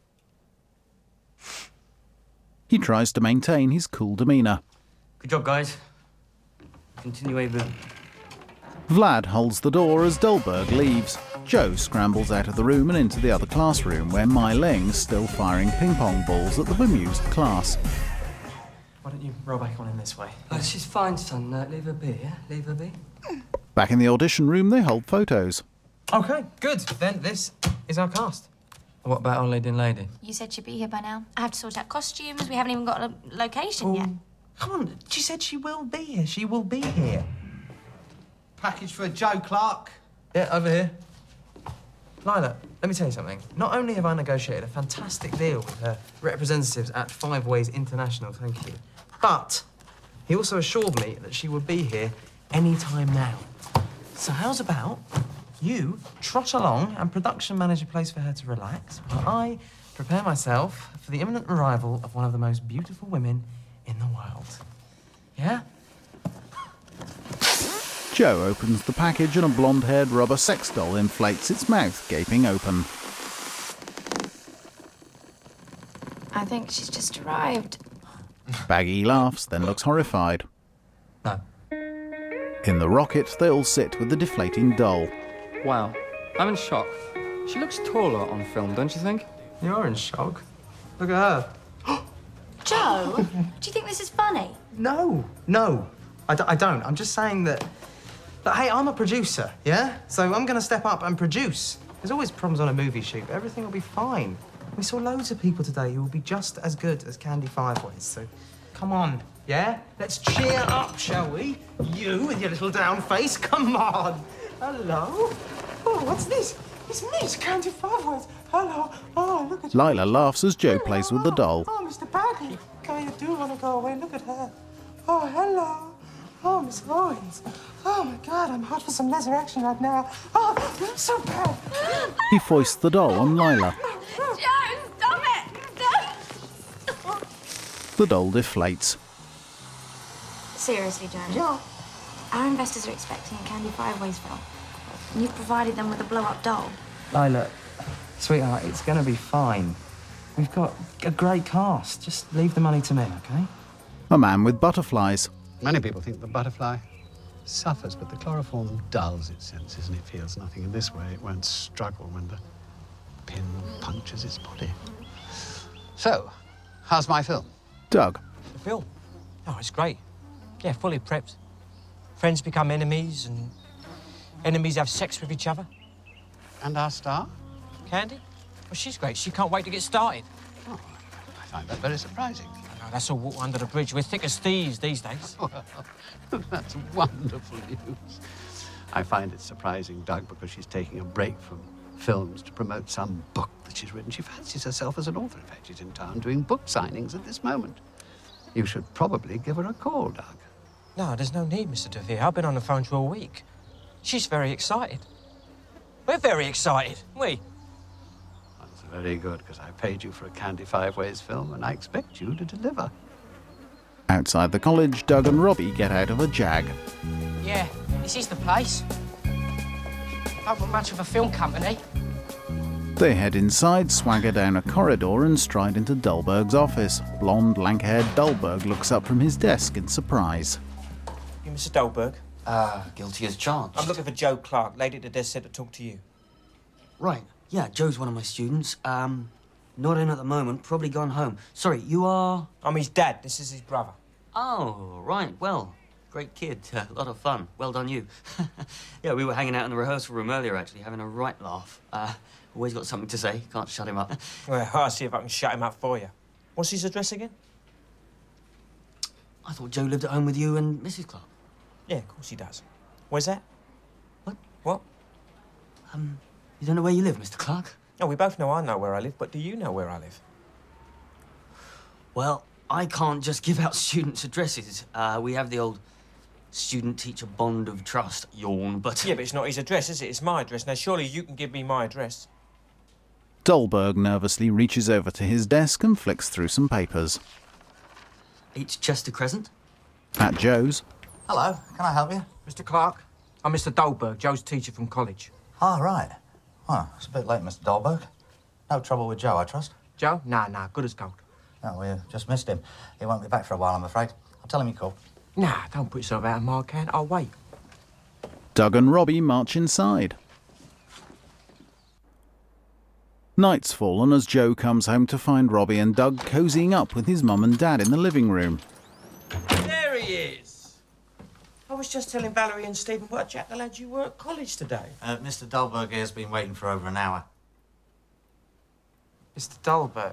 He tries to maintain his cool demeanour. Good job, guys. Continue, Abel. Vlad holds the door as Dullberg leaves. Joe scrambles out of the room and into the other classroom where Mai Ling's still firing ping-pong balls at the bemused class. Why don't you roll back on in this way? Oh, she's fine, son. Uh, leave her be, yeah? Leave her be. Back in the audition room, they hold photos. OK, good. Then this is our cast. What about Old Lady and Lady? You said she'd be here by now. I have to sort out costumes. We haven't even got a location yet. Come on, she said she will be here. She will be here. Package for Joe Clark. Yeah, over here. Lila, let me tell you something. Not only have I negotiated a fantastic deal with her representatives at Five Ways International, thank you, but he also assured me that she would be here any time now. So how's about you trot along and production manage a place for her to relax while I prepare myself for the imminent arrival of one of the most beautiful women in the world. Yeah? Joe opens the package and a blonde-haired rubber sex doll inflates its mouth, gaping open. I think she's just arrived. Baggy laughs, then looks horrified. No. In the rocket, they all sit with the deflating doll. Wow, I'm in shock. She looks taller on film, don't you think? You're in shock. Look at her. Joe, do you think this is funny? No, no, I, d I don't. I'm just saying that, that, hey, I'm a producer, yeah? So I'm going to step up and produce. There's always problems on a movie shoot, but everything will be fine. We saw loads of people today who will be just as good as Candy Five Ways, so come on, yeah? Let's cheer up, shall we? You with your little down face, come on. Hello? Oh, what's this? It's me, it's Candy Five Ways. Hello. Oh, look at you. Lila laughs as Joe plays with the doll. Oh, Mister Baggy. God, you do want to go away. Look at her. Oh, hello. Oh, Miss Owens. Oh, my God, I'm hot for some laser action right now. Oh, I'm so bad. He foists the doll on Lila. Joe, stop it! The doll deflates. Seriously, Joe. Joe. Our investors are expecting a Candy Five Ways film. And you've provided them with a blow-up doll. Lila, sweetheart, it's going to be fine. We've got a great cast. Just leave the money to me, OK? A man with butterflies. Many people think the butterfly suffers, but the chloroform dulls its senses and it feels nothing. In this way, it won't struggle when the pin punctures its body. So, how's my film? Doug. The film? Oh, it's great. Yeah, fully prepped. Friends become enemies and enemies have sex with each other. And our star? Candy? Well, she's great. She can't wait to get started. Oh, I find that very surprising. No, that's all water under the bridge. We're thick as thieves these days. Well, that's wonderful news. I find it surprising, Doug, because she's taking a break from films to promote some book that she's written. She fancies herself as an author. In fact, she's in town doing book signings at this moment. You should probably give her a call, Doug. No, there's no need, Mister DeVere. I've been on the phone to her all week. She's very excited. We're very excited, we. That's very good, because I paid you for a Candy Five Ways film, and I expect you to deliver. Outside the college, Doug and Robbie get out of a Jag. Yeah, this is the place. Don't want much of a film company. They head inside, swagger down a corridor and stride into Dahlberg's office. Blonde, lank-haired Dahlberg looks up from his desk in surprise. You Mister Dahlberg? Uh, guilty as charged. I'm looking for Joe Clark. Lady at the desk said to talk to you. Right. Yeah, Joe's one of my students. Um, not in at the moment. Probably gone home. Sorry, you are... I'm his dad. This is his brother. Oh, right. Well, great kid. A lot of fun. Well done, you. Yeah, we were hanging out in the rehearsal room earlier, actually, having a right laugh. Uh, always got something to say. Can't shut him up. Well, I'll see if I can shut him up for you. What's his address again? I thought Joe lived at home with you and Missus Clark. Yeah, of course he does. Where's that? What? What? Um, you don't know where you live, Mister Clark? No, we both know I know where I live, but do you know where I live? Well, I can't just give out students' addresses. Uh, we have the old student-teacher bond of trust, yawn, but... Yeah, but it's not his address, is it? It's my address. Now, surely you can give me my address. Dahlberg nervously reaches over to his desk and flicks through some papers. It's Chester Crescent. At Joe's. Hello, can I help you? Mister Clark, I'm Mister Dahlberg, Joe's teacher from college. Ah, right. Well, it's a bit late, Mister Dahlberg. No trouble with Joe, I trust? Joe? Nah, nah, good as gold. Oh, we just missed him. He won't be back for a while, I'm afraid. I'll tell him you called. Nah, don't put yourself out of my can. I'll wait. Doug and Robbie march inside. Night's fallen as Joe comes home to find Robbie and Doug cozying up with his mum and dad in the living room. There he is. I was just telling Valerie and Stephen what a jack the lad you were at college today. Uh, Mister Dahlberg here's been waiting for over an hour. Mister Dahlberg?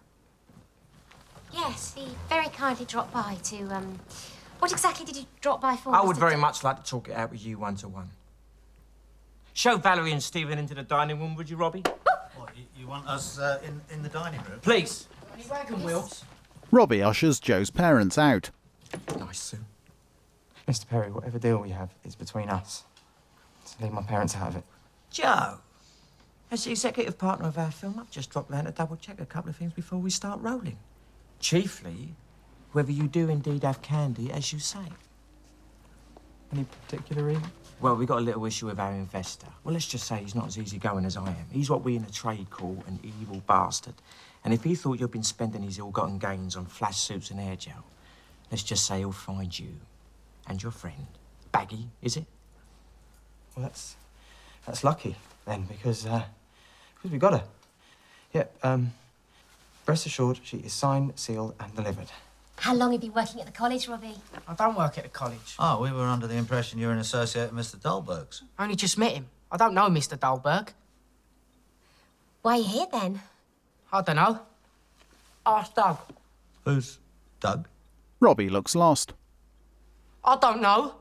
Yes, he very kindly dropped by to, um... What exactly did you drop by for? I would Mister very D- much like to talk it out with you one-to-one. Show Valerie and Stephen into the dining room, would you, Robbie? Oh, You want us uh, in, in the dining room? Please. Any wagon wheels? Robbie ushers Joe's parents out. Nice, Sue. Mister Perry, whatever deal we have is between us. So leave my parents out of it. Joe, as the executive partner of our film, I've just dropped round to double-check a couple of things before we start rolling. Chiefly, whether you do indeed have Candy, as you say. Any particular reason? Well, we got a little issue with our investor. Well, let's just say he's not as easygoing as I am. He's what we in the trade call an evil bastard. And if he thought you'd been spending his ill-gotten gains on flash suits and hair gel, let's just say he'll find you and your friend. Baggy, is it? Well, that's that's lucky then, because uh, because we got her. Yep. Um, rest assured, she is signed, sealed, and delivered. How long have you been working at the college, Robbie? I don't work at the college. Oh, we were under the impression you're an associate of Mister Dahlberg's. I only just met him. I don't know Mister Dahlberg. Why are you here then? I don't know. Ask Doug. Who's Doug? Robbie looks lost. I don't know.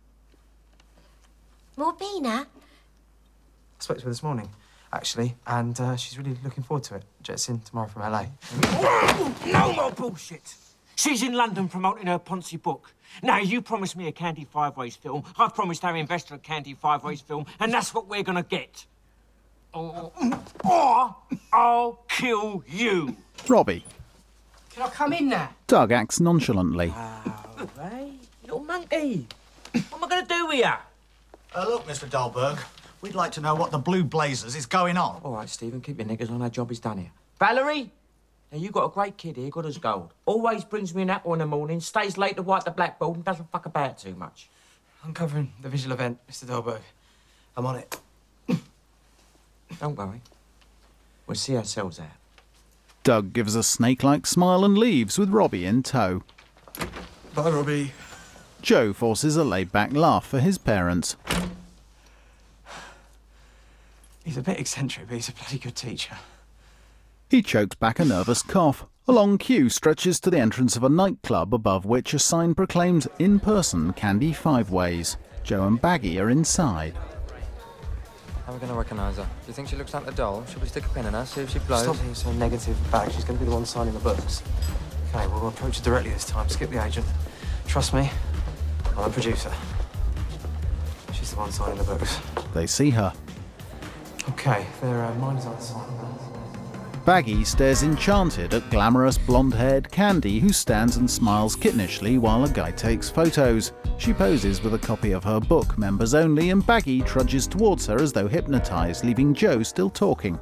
More Bina? I spoke to her this morning, actually, and uh, she's really looking forward to it. Jets in tomorrow from L A. No more bullshit. She's in London promoting her Ponzi book. Now, you promised me a Candy Five Ways film. I've promised our investor a Candy Five Ways film, and that's what we're gonna get. Or, or I'll kill you. Robbie. Can I come in there? Doug acts nonchalantly. Oh, hey, little monkey. What am I gonna do with you? Uh, look, Mister Dahlberg, we'd like to know what the Blue Blazers is going on. All right, Stephen, keep your knickers on. Our job is done here. Valerie? Now, you got a great kid here, good as gold. Always brings me an apple in the morning, stays late to wipe the blackboard, and doesn't fuck about too much. I'm covering the visual event, Mister Dahlberg. I'm on it. Don't worry. We'll see ourselves out. Doug gives a snake-like smile and leaves with Robbie in tow. Bye, Robbie. Joe forces a laid-back laugh for his parents. He's a bit eccentric, but he's a bloody good teacher. He chokes back a nervous cough. A long queue stretches to the entrance of a nightclub above which a sign proclaims in-person Candy Five Ways. Joe and Baggy are inside. How are we going to recognise her? Do you think she looks like the doll? Should we stick a pin in her, see if she blows? Stop being so negative, Bag. She's going to be the one signing the books. Okay, well, we'll approach her directly this time. Skip the agent. Trust me, I'm a producer. She's the one signing the books. They see her. Okay, their uh, mind is on the side. Baggy stares enchanted at glamorous blonde-haired Candy, who stands and smiles kittenishly while a guy takes photos. She poses with a copy of her book, Members Only, and Baggy trudges towards her as though hypnotised, leaving Joe still talking.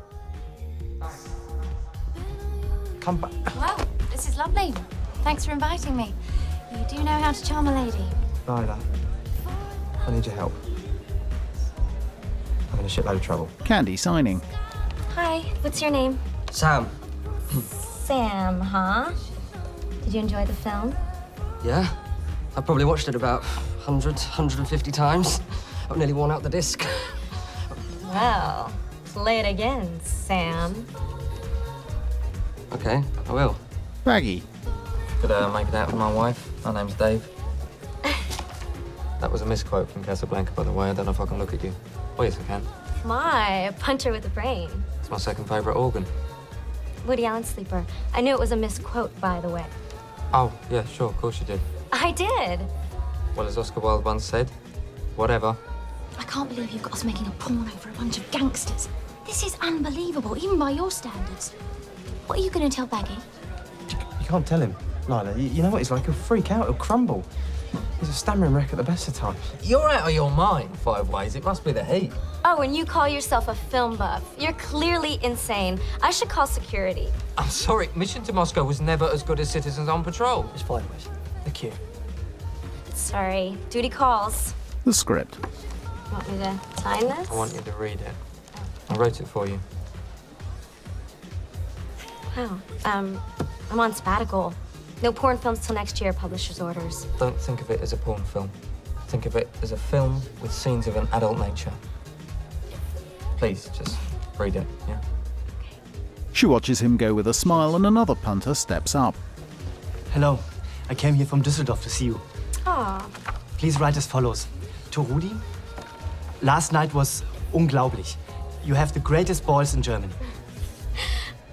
Come back. Well, this is lovely. Thanks for inviting me. You do know how to charm a lady. Lila, I need your help. I'm in a shitload of trouble. Candy signing. Hi, what's your name? Sam. Sam, huh? Did you enjoy the film? Yeah? I probably watched it about one hundred, one hundred fifty times. I've nearly worn out the disc. Well, play it again, Sam. Okay, I will. Baggy. Could uh, make it out with my wife. My name's Dave. That was a misquote from Casablanca, by the way. I don't know if I can look at you. Oh, yes, I can. My, a punter with a brain. It's my second favourite organ. Woody Allen sleeper. I knew it was a misquote, by the way. Oh, yeah, sure, of course you did. I did. Well, as Oscar Wilde once said, whatever. I can't believe you've got us making a porno for a bunch of gangsters. This is unbelievable, even by your standards. What are you going to tell Baggy? You can't tell him, Lila. You, you know what he's like? He'll freak out. He'll crumble. He's a stammering wreck at the best of times. You're out of your mind, Five Ways. It must be the heat. Oh, and you call yourself a film buff. You're clearly insane. I should call security. I'm sorry, Mission to Moscow was never as good as Citizens on Patrol. It's Five Ways. The queue. Sorry, duty calls. The script. Want me to sign this? I want you to read it. I wrote it for you. Wow. Um, I'm on sabbatical. No porn films till next year, publisher's orders. Don't think of it as a porn film. Think of it as a film with scenes of an adult nature. Please, just read it, yeah? She watches him go with a smile and another punter steps up. Hello. I came here from Düsseldorf to see you. Aw. Please write as follows. To Rudi. Last night was unglaublich. You have the greatest balls in Germany.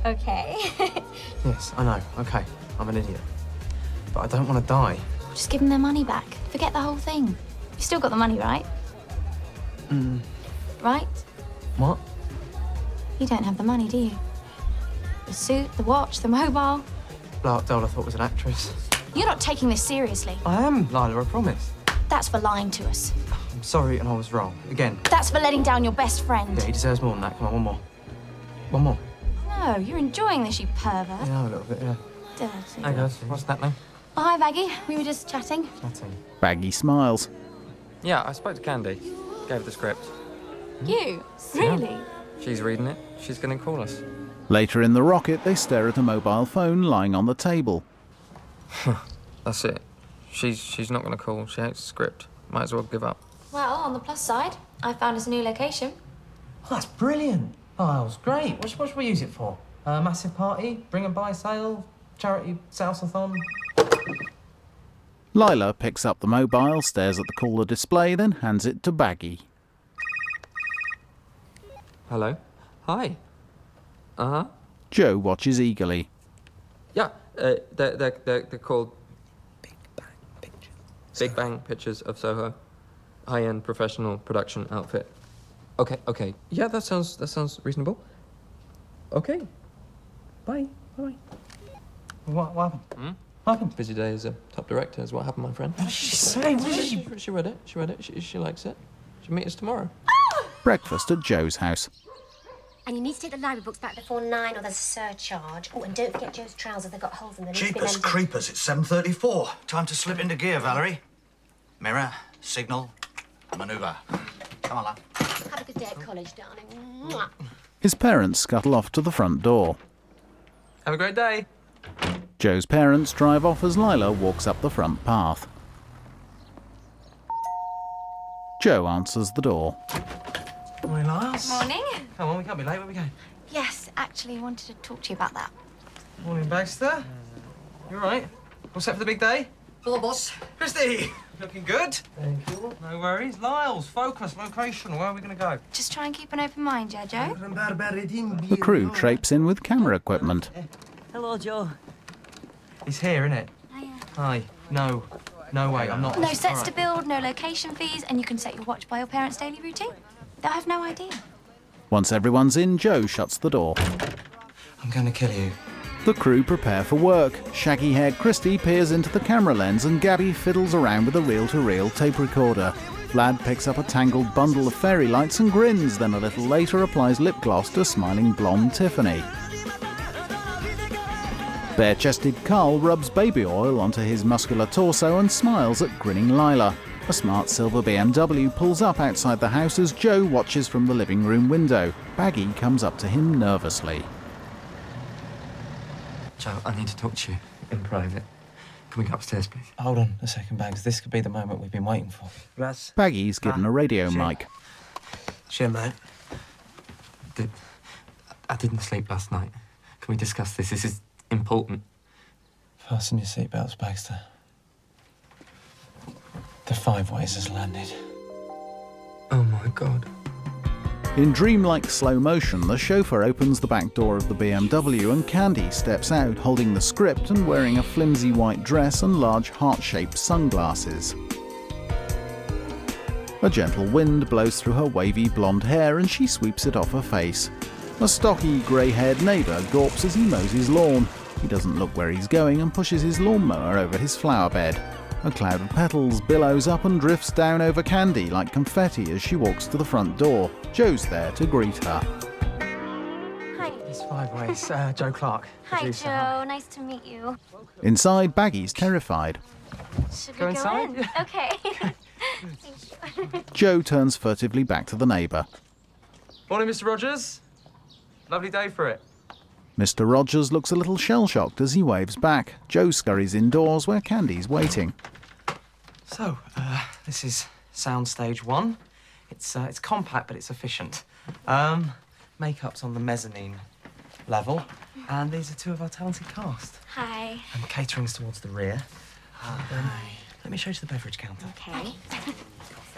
Okay. Yes, I know. Okay, I'm an idiot. But I don't want to die. Just give them their money back. Forget the whole thing. You've still got the money, right? Mm. Right? What? You don't have the money, do you? The suit, the watch, the mobile. Lark Doll I thought was an actress. You're not taking this seriously. I am, Lila, I promise. That's for lying to us. I'm sorry and I was wrong. Again. That's for letting down your best friend. Yeah, he deserves more than that. Come on, one more. One more. No, you're enjoying this, you pervert. Yeah, a little bit, yeah. Dirty. Hey, guys, what's that name? Oh, hi, Baggy. We were just chatting. Chatting. Baggy smiles. Yeah, I spoke to Candy. Gave her the script. You? Really? Yeah. She's reading it. She's going to call us. Later in the rocket, they stare at a mobile phone lying on the table. That's it. She's she's not going to call. She hates the script. Might as well give up. Well, on the plus side, I found us a new location. Oh, that's brilliant. Oh, that was great. What, what should we use it for? A massive party? Bring and buy sale? Charity sales-a-thon? Lila picks up the mobile, stares at the caller display, then hands it to Baggy. Hello? Hi. Uh-huh. Joe watches eagerly. Yeah, uh, they're, they're, they're, they're called... Big Bang Pictures. Big Bang Pictures of Soho. High-end professional production outfit. Okay, okay. Yeah, that sounds, that sounds reasonable. Okay. Bye. Bye-bye. What, what happened? Hmm? What happened? Busy day as a top director is what happened, my friend. What did she say? What did she... She read it. She read it. She, she likes it. She'll meet us tomorrow. Breakfast at Joe's house. And you need to take the library books back before nine or there's a surcharge. Oh, and don't forget Joe's trousers. They've got holes in them. Jeepers creepers, it's seven thirty-four. Time to slip into gear, Valerie. Mirror, signal, manoeuvre. Come on, love. Have a good day at college, darling. Mwah. His parents scuttle off to the front door. Have a great day. Joe's parents drive off as Lila walks up the front path. Joe answers the door. Morning, Lars. Morning. Come on, we can't be late. Where we going? Yes, actually, I wanted to talk to you about that. Morning, Baxter. You all right? All set for the big day? Hello, boss. Christy, looking good. Thank you. No worries. Lyles, focus, location. Where are we going to go? Just try and keep an open mind, yeah, Joe? The crew traipse in with camera equipment. Hello, Joe. He's here, isn't it? Hi. No. No way, I'm not. No All sets right. to build, no location fees, and you can set your watch by your parents' daily routine. They'll have no idea. Once everyone's in, Joe shuts the door. I'm going to kill you. The crew prepare for work. Shaggy-haired Christy peers into the camera lens and Gabby fiddles around with a reel-to-reel tape recorder. Vlad picks up a tangled bundle of fairy lights and grins, then a little later applies lip gloss to smiling blonde Tiffany. Bare-chested Carl rubs baby oil onto his muscular torso and smiles at grinning Lila. A smart silver B M W pulls up outside the house as Joe watches from the living room window. Baggy comes up to him nervously. Joe, I need to talk to you in private. Can we go upstairs, please? Hold on a second, Bags. This could be the moment we've been waiting for. Grass. Baggy's given a radio mic. Sure, mate. Did, I didn't sleep last night. Can we discuss this? This is important. Fasten your seatbelts, Baxter. The Five Ways has landed. Oh, my God. In dreamlike slow motion, the chauffeur opens the back door of the B M W and Candy steps out holding the script and wearing a flimsy white dress and large heart-shaped sunglasses. A gentle wind blows through her wavy blonde hair and she sweeps it off her face. A stocky, grey-haired neighbour gawps as he mows his lawn. He doesn't look where he's going and pushes his lawnmower over his flower bed. A cloud of petals billows up and drifts down over Candy like confetti as she walks to the front door. Joe's there to greet her. Hi. It's Five Ways. Uh, Joe Clark. Hi, producer. Joe. Nice to meet you. Inside, Baggy's terrified. Should Go we inside? go in? Okay. Joe turns furtively back to the neighbour. Morning, Mister Rogers. Lovely day for it. Mister Rogers looks a little shell-shocked as he waves back. Joe scurries indoors where Candy's waiting. So, uh, this is soundstage one. It's uh, it's compact, but it's efficient. Um, makeup's on the mezzanine level, and these are two of our talented cast. Hi. And catering's towards the rear. And, um, let me show you to the beverage counter. Okay.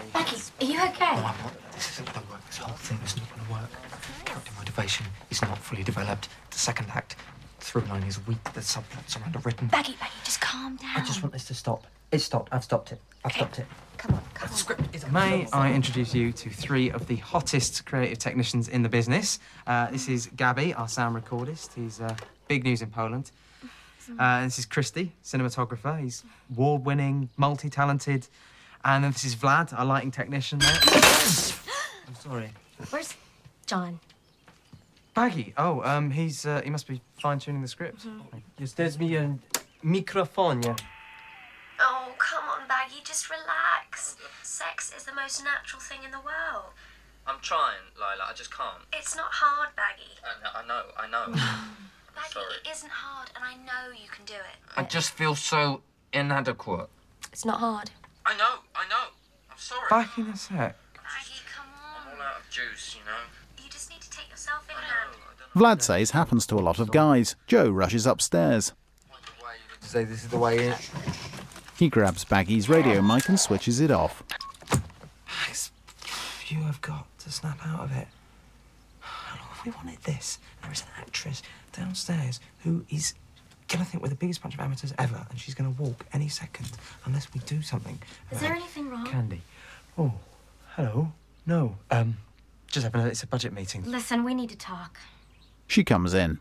Becky, are you okay? No, I'm not. This isn't going to work. This whole thing is not going to work. Character motivation is not fully developed. The second act through line is weak. The subplots are underwritten. Becky, Becky, just calm down. I just want this to stop. It's stopped. I've stopped it. I've Okay. stopped it. Come on, come on. Script is May I introduce you to three of the hottest creative technicians in the business? Uh, this is Gabby, our sound recordist. He's uh, big news in Poland. Uh, and this is Christy, cinematographer. He's award-winning, multi-talented. And then this is Vlad, our lighting technician there. I'm sorry. Where's John? Baggy. Oh, um, he's uh, he must be fine-tuning the script. Yes, there's me a microphone, yeah. Oh, come on, Baggy, just relax. Sex is the most natural thing in the world. I'm trying, Lila. I just can't. It's not hard, Baggy. I know, I know. I know. Baggy, it isn't hard, and I know you can do it. I just feel so inadequate. It's not hard. I know, I know. I'm sorry. Back in a sec. Baggy, come on. I'm all out of juice, you know. You just need to take yourself in hand. Vlad says happens to a lot of guys. Joe rushes upstairs. To say this is the way in. He grabs Baggy's radio mic and switches it off. Max, you have got to snap out of it. How long have we wanted this? There is an actress downstairs who is gonna think we're the biggest bunch of amateurs ever, and she's gonna walk any second unless we do something. Is there anything wrong? Candy. Oh, hello. No, um, just having a, it's a budget meeting. Listen, we need to talk. She comes in.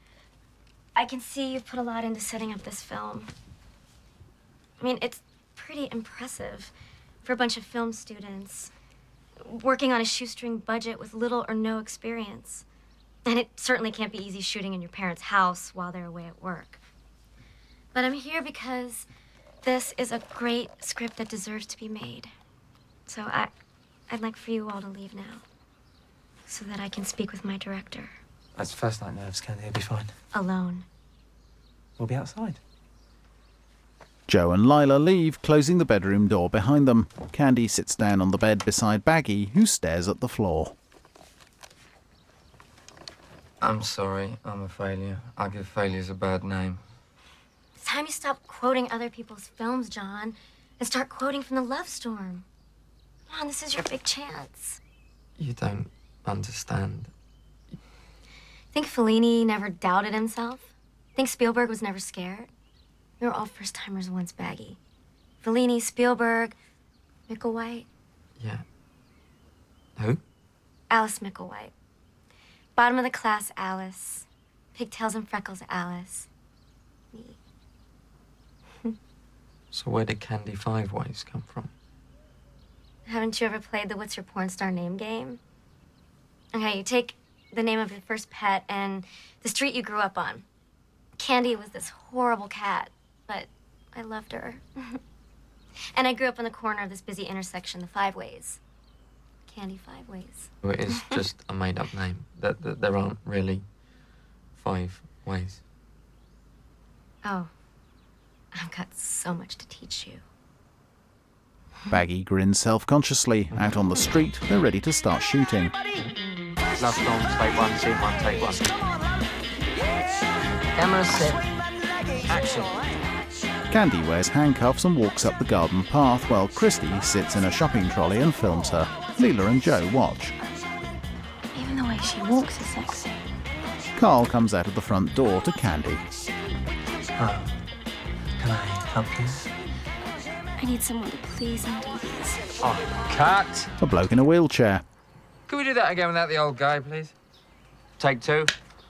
I can see you've put a lot into setting up this film. I mean, it's pretty impressive for a bunch of film students working on a shoestring budget with little or no experience. And it certainly can't be easy shooting in your parents' house while they're away at work. But I'm here because this is a great script that deserves to be made. So I, I'd like for you all to leave now so that I can speak with my director. That's first night nerves, Candy. It'll be fine. Alone. We'll be outside. Joe and Lila leave, closing the bedroom door behind them. Candy sits down on the bed beside Baggy, who stares at the floor. I'm sorry. I'm a failure. I give failures a bad name. It's time you stop quoting other people's films, John, and start quoting from The Love Storm. Come on, this is your big chance. You don't understand. Think Fellini never doubted himself? Think Spielberg was never scared? We were all first-timers once, Baggy. Fellini, Spielberg, Micklewhite. Yeah. Who? Alice Micklewhite. Bottom of the class, Alice. Pigtails and freckles, Alice. Me. So where did Candy Five Ways come from? Haven't you ever played the What's Your Porn Star Name game? Okay, you take the name of your first pet and the street you grew up on. Candy was this horrible cat, but I loved her. And I grew up on the corner of this busy intersection, the Five Ways. Candy Five Ways. It is just a made-up name. That, that there aren't really five ways. Oh, I've got so much to teach you. Baggy grins self-consciously. Out on the street, they're ready to start shooting. Love Storm, take one, scene one, take one. Camera set. Action. Candy wears handcuffs and walks up the garden path while Christy sits in a shopping trolley and films her. Leela and Joe watch. Even the way she walks is sexy. Carl comes out of the front door to Candy. Hello. Can I help you? I need someone to please undo these. Oh, cut! A bloke in a wheelchair. Can we do that again without the old guy, please? Take two.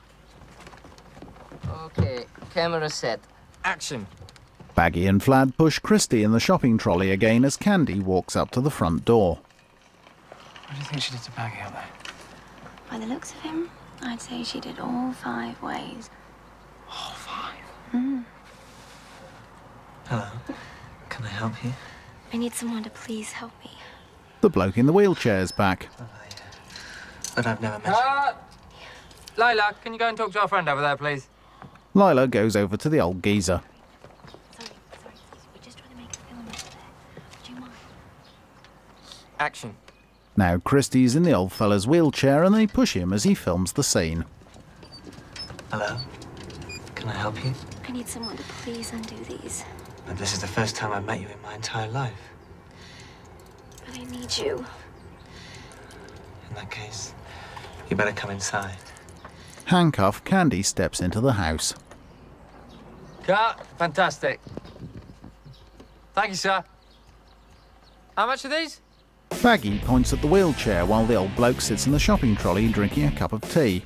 Okay, camera set. Action. Baggy and Vlad push Christy in the shopping trolley again as Candy walks up to the front door. What do you think she did to Baggy out there? By the looks of him, I'd say she did all five ways. All five? Mm. Hello. Can I help you? I need someone to please help me. The bloke in the wheelchair's back. But I've never met Cut! Lila, can you go and talk to our friend over there, please? Lila goes over to the old geezer. Action. Now Christy's in the old fella's wheelchair and they push him as he films the scene. Hello. Can I help you? I need someone to please undo these. But this is the first time I've met you in my entire life. But I need you. In that case, you better come inside. Handcuffed, Candy steps into the house. Cut. Fantastic. Thank you, sir. How much are these? Baggy points at the wheelchair while the old bloke sits in the shopping trolley drinking a cup of tea.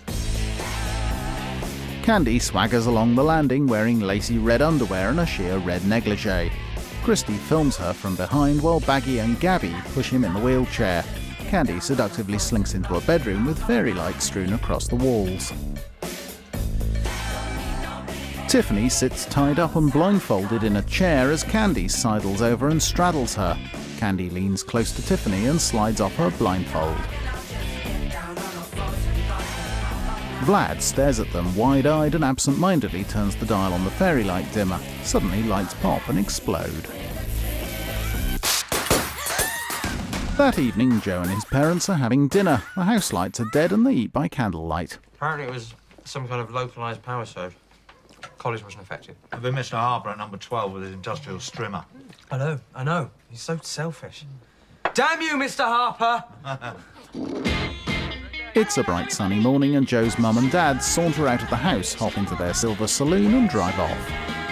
Candy swaggers along the landing wearing lacy red underwear and a sheer red negligee. Christy films her from behind while Baggy and Gabby push him in the wheelchair. Candy seductively slinks into a bedroom with fairy lights strewn across the walls. Tiffany sits tied up and blindfolded in a chair as Candy sidles over and straddles her. Candy leans close to Tiffany and slides off her blindfold. Vlad stares at them wide-eyed and absent-mindedly turns the dial on the fairy light dimmer. Suddenly lights pop and explode. That evening, Joe and his parents are having dinner. The house lights are dead and they eat by candlelight. Apparently it was some kind of localised power surge. College wasn't affected. It'll be Mister Harper at number twelve with his industrial strimmer. I know, I know. He's so selfish. Damn you, Mister Harper! It's a bright sunny morning and Joe's mum and dad saunter out of the house, hop into their silver saloon and drive off.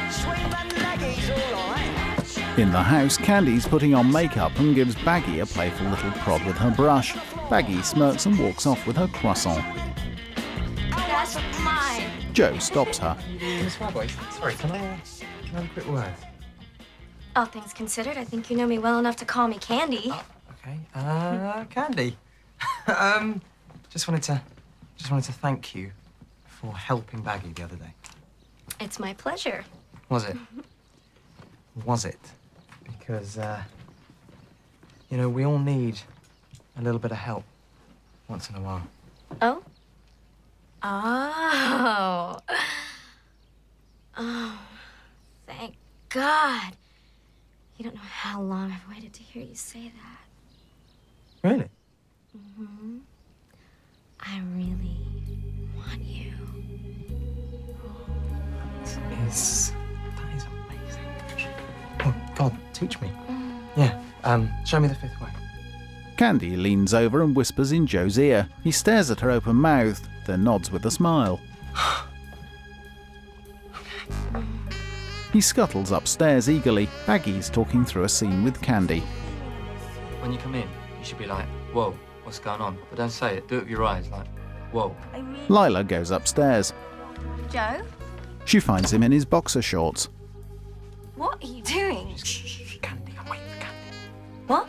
In the house, Candy's putting on makeup and gives Baggy a playful little prod with her brush. Baggy smirks and walks off with her croissant. That's mine. Joe stops her. Miss Wagway, sorry, can I, uh, can I have a quick word? All things considered, I think you know me well enough to call me Candy. Okay. Uh, Candy. um, just wanted to, just wanted to thank you for helping Baggy the other day. It's my pleasure. Was it? Was it? Because, uh, you know, we all need a little bit of help once in a while. Oh? Oh. Oh. Thank God. You don't know how long I've waited to hear you say that. Really? Mm-hmm. I really want you. That is, that is amazing. Oh, God, teach me. Yeah, um, show me the fifth way. Candy leans over and whispers in Joe's ear. He stares at her open-mouthed, then nods with a smile. He scuttles upstairs eagerly. Baggy's talking through a scene with Candy. When you come in, you should be like, whoa, what's going on? But don't say it. Do it with your eyes, like, whoa. Lila goes upstairs. Joe? She finds him in his boxer shorts. What are you doing? Candy, I'm waiting for Candy. What?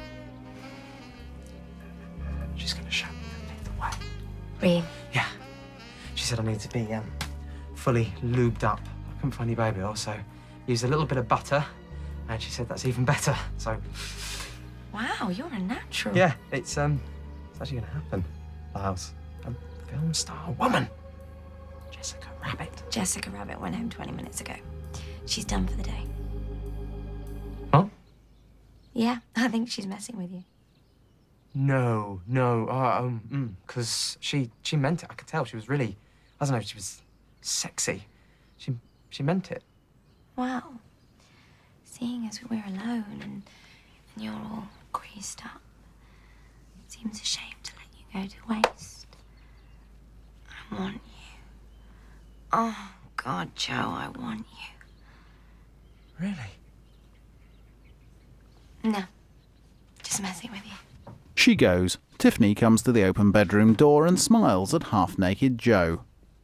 She's going to show me the fifth way. Really? Yeah. She said I need to be um, fully lubed up. I couldn't find any baby oil, so used a little bit of butter, and she said that's even better. So. Wow, you're a natural. Yeah, it's um, it's actually going to happen. Miles, a film star woman, Jessica Rabbit. Jessica Rabbit went home twenty minutes ago. She's done for the day. Huh? Yeah, I think she's messing with you. No, no, uh, um, because mm, she she meant it. I could tell she was really, I don't know, she was sexy. She she meant it. Wow. Seeing as we're alone and, and you're all greased up, it seems a shame to let you go to waste. I want you. Oh, God, Joe, I want you. Really? No, just messing with you. She goes. Tiffany comes to the open bedroom door and smiles at half-naked Joe.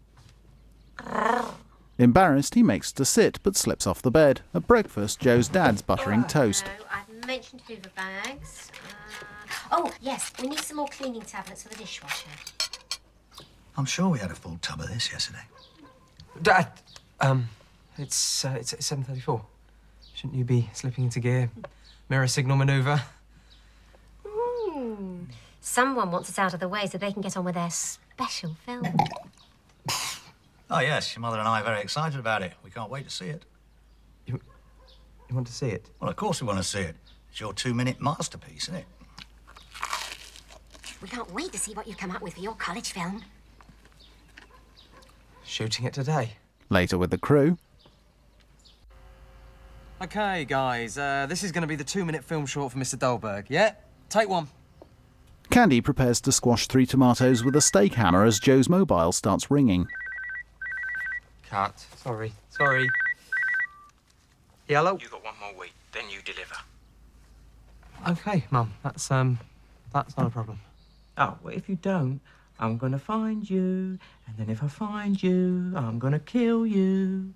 Embarrassed, he makes to sit, but slips off the bed. At breakfast, Joe's dad's buttering toast. No, I've mentioned Hoover bags. Uh, oh, yes, we need some more cleaning tablets for the dishwasher. I'm sure we had a full tub of this yesterday. Dad, um, it's uh, it's seven thirty-four. Shouldn't you be slipping into gear? Mirror signal maneuver. Hmm. Someone wants us out of the way so they can get on with their special film. Oh, yes, your mother and I are very excited about it. We can't wait to see it. You, you want to see it? Well, of course we want to see it. It's your two-minute masterpiece, isn't it? We can't wait to see what you come up with for your college film. Shooting it today. Later with the crew. Okay, guys, uh, this is going to be the two-minute film short for Mister Dolberg, yeah? take one. Candy prepares to squash three tomatoes with a steak hammer as Joe's mobile starts ringing. Cut. Sorry. Sorry. Yellow. You got one more week, then you deliver. Okay, Mum, that's, um, that's not a problem. Oh, well, if you don't, I'm gonna find you, and then if I find you, I'm gonna kill you.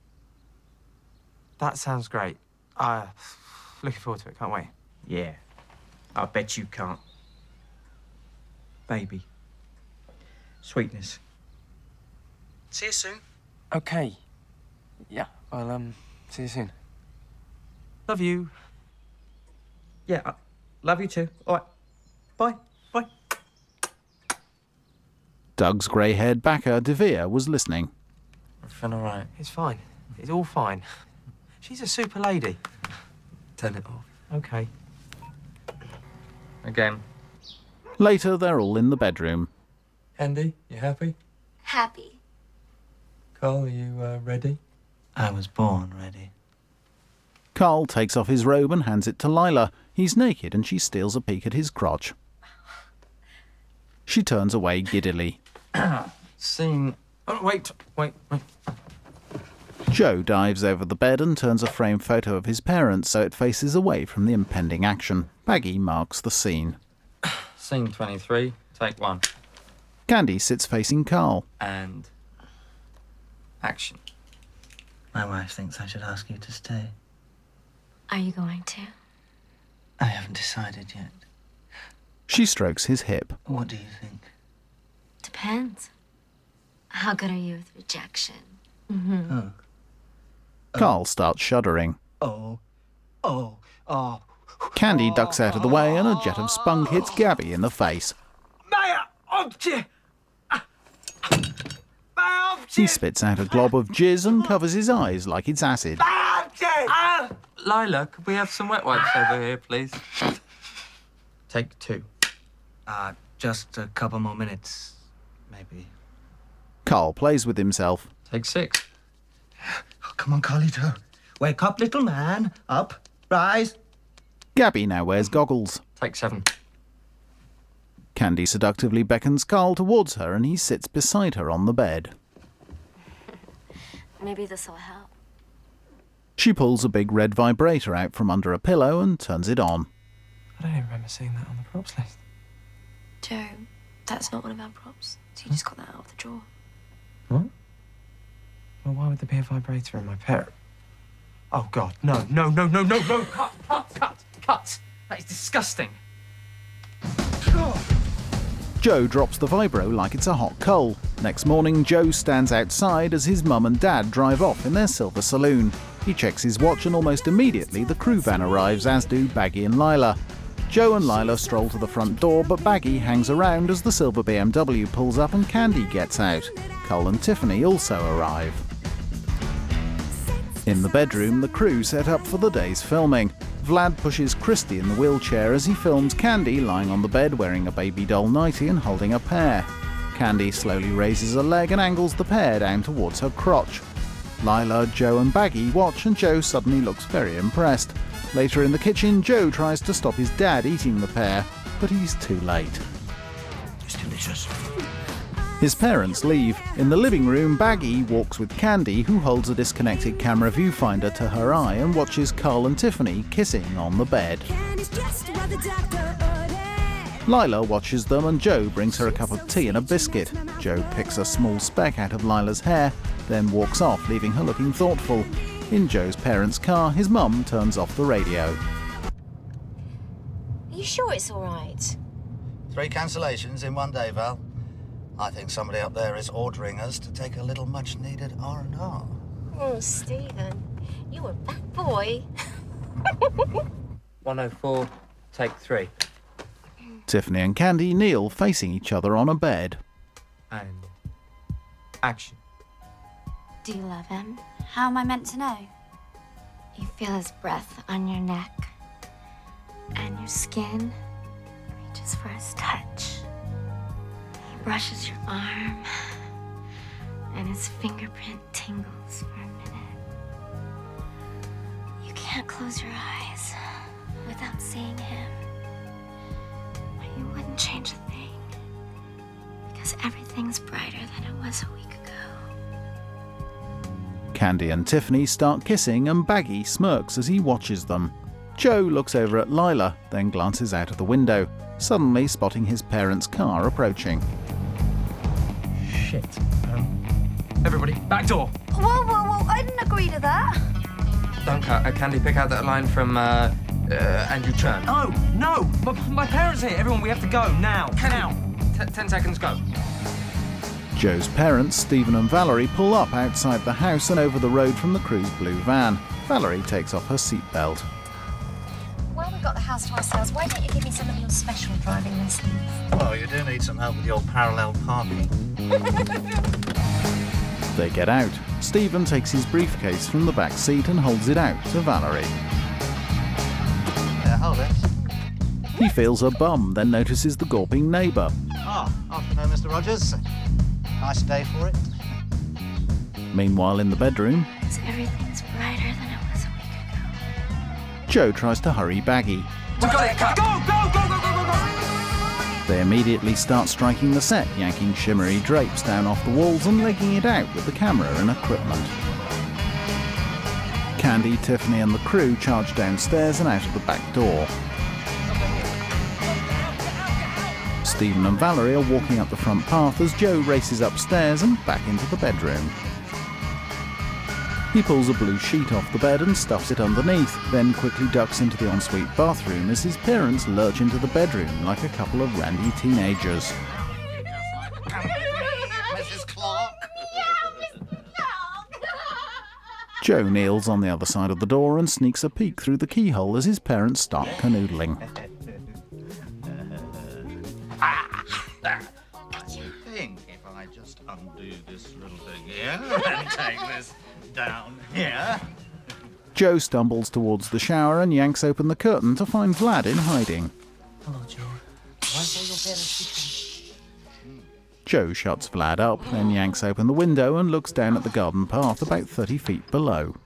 That sounds great. Uh, looking forward to it, can't wait. Yeah, I bet you can't. Baby. Sweetness. See you soon. Okay. Yeah, well, um, see you soon. Love you. Yeah, I love you too. All right. Bye. Bye. Doug's grey-haired backer, De Vere, was listening. Everything all right? It's fine. It's all fine. She's a super lady. Turn it off. Okay. Again. Later, they're all in the bedroom. Andy, you happy? Happy. Carl, are you uh, ready? I was born ready. Carl takes off his robe and hands it to Lila. He's naked and she steals a peek at his crotch. She turns away giddily. Scene. Oh, wait, wait, wait. Joe dives over the bed and turns a framed photo of his parents so it faces away from the impending action. Baggy marks the scene. Scene twenty-three, take one. Candy sits facing Carl. And action. My wife thinks I should ask you to stay. Are you going to? I haven't decided yet. She strokes his hip. What do you think? Depends. How good are you with rejection? Mm-hmm. Oh. Carl starts shuddering. Oh. Oh. Oh. Candy ducks out of the way and a jet of spunk hits Gabby in the face. Maya, object. He spits out a glob of jizz and covers his eyes like it's acid. Ah! Lila, could we have some wet wipes over here, please? Take two. Uh, just a couple more minutes, maybe. Carl plays with himself. Take six. Oh, come on, Carlito. Wake up, little man. Up. Rise. Gabby now wears goggles. Take seven. Candy seductively beckons Carl towards her and he sits beside her on the bed. Maybe this will help. She pulls a big red vibrator out from under a pillow and turns it on. I don't even remember seeing that on the props list. Joe, that's not one of our props. So you just got that out of the drawer. What? Well, why would there be a vibrator in my pair? Oh, God, no, no, no, no, no, no! Cut, cut, cut, cut! That is disgusting. Joe drops the vibro like it's a hot coal. Next morning, Joe stands outside as his mum and dad drive off in their silver saloon. He checks his watch and almost immediately the crew van arrives, as do Baggy and Lila. Joe and Lila stroll to the front door, but Baggy hangs around as the silver B M W pulls up and Candy gets out. Cole and Tiffany also arrive. In the bedroom, the crew set up for the day's filming. Vlad pushes Christy in the wheelchair as he films Candy lying on the bed wearing a baby doll nightie and holding a pear. Candy slowly raises a leg and angles the pear down towards her crotch. Lila, Joe and Baggy watch and Joe suddenly looks very impressed. Later in the kitchen, Joe tries to stop his dad eating the pear, but he's too late. It's delicious. His parents leave. In the living room, Baggy walks with Candy, who holds a disconnected camera viewfinder to her eye and watches Carl and Tiffany kissing on the bed. Lila watches them and Joe brings her a cup of tea and a biscuit. Joe picks a small speck out of Lila's hair, then walks off, leaving her looking thoughtful. In Joe's parents' car, his mum turns off the radio. Are you sure it's all right? Three cancellations in one day, Val. I think somebody up there is ordering us to take a little much-needed R and R. Oh, Stephen, you're a bad boy. one oh four, take three. Tiffany and Candy kneel facing each other on a bed. And action. Do you love him? How am I meant to know? You feel his breath on your neck, and your skin reaches for his touch. He brushes your arm, and his fingerprint tingles for a minute. You can't close your eyes without seeing him. wouldn't change a thing. Because everything's brighter than it was a week ago. Candy and Tiffany start kissing and Baggy smirks as he watches them. Joe looks over at Lila, then glances out of the window, suddenly spotting his parents' car approaching. Shit. Um, everybody, back door. Whoa, whoa, whoa, I didn't agree to that. Don't cut. Uh, Candy, pick out that line from uh, uh, Andrew Churn. No, no, my, my parents are here. Everyone, we have to go now. Now. T- ten seconds, go. Joe's parents, Stephen and Valerie, pull up outside the house and over the road from the crew's blue van. Valerie takes off her seatbelt. While we've got the house to ourselves, why don't you give me some of your special driving lessons? Well, you do need some help with your parallel parking. They get out. Stephen takes his briefcase from the back seat and holds it out to Valerie. Yeah, hold it. He feels her bum, then notices the gawping neighbour. Oh, afternoon, Mister Rogers. Nice day for it. Meanwhile, in the bedroom, Because everything's brighter than it was a week ago. Joe tries to hurry Baggy. We got it, cut. Go, go, go, go, go, go, go. They immediately start striking the set, yanking shimmery drapes down off the walls and legging it out with the camera and equipment. Candy, Tiffany and the crew charge downstairs and out of the back door. Stephen and Valerie are walking up the front path as Joe races upstairs and back into the bedroom. He pulls a blue sheet off the bed and stuffs it underneath, then quickly ducks into the ensuite bathroom as his parents lurch into the bedroom like a couple of randy teenagers. Missus Clark. Joe kneels on the other side of the door and sneaks a peek through the keyhole as his parents start canoodling. What do you think if I just undo this little thing here and take this down here? Joe stumbles towards the shower and yanks open the curtain to find Vlad in hiding. Hello, Joe. Why are your parents sleeping? Joe shuts Vlad up, then yanks open the window and looks down at the garden path about thirty feet below.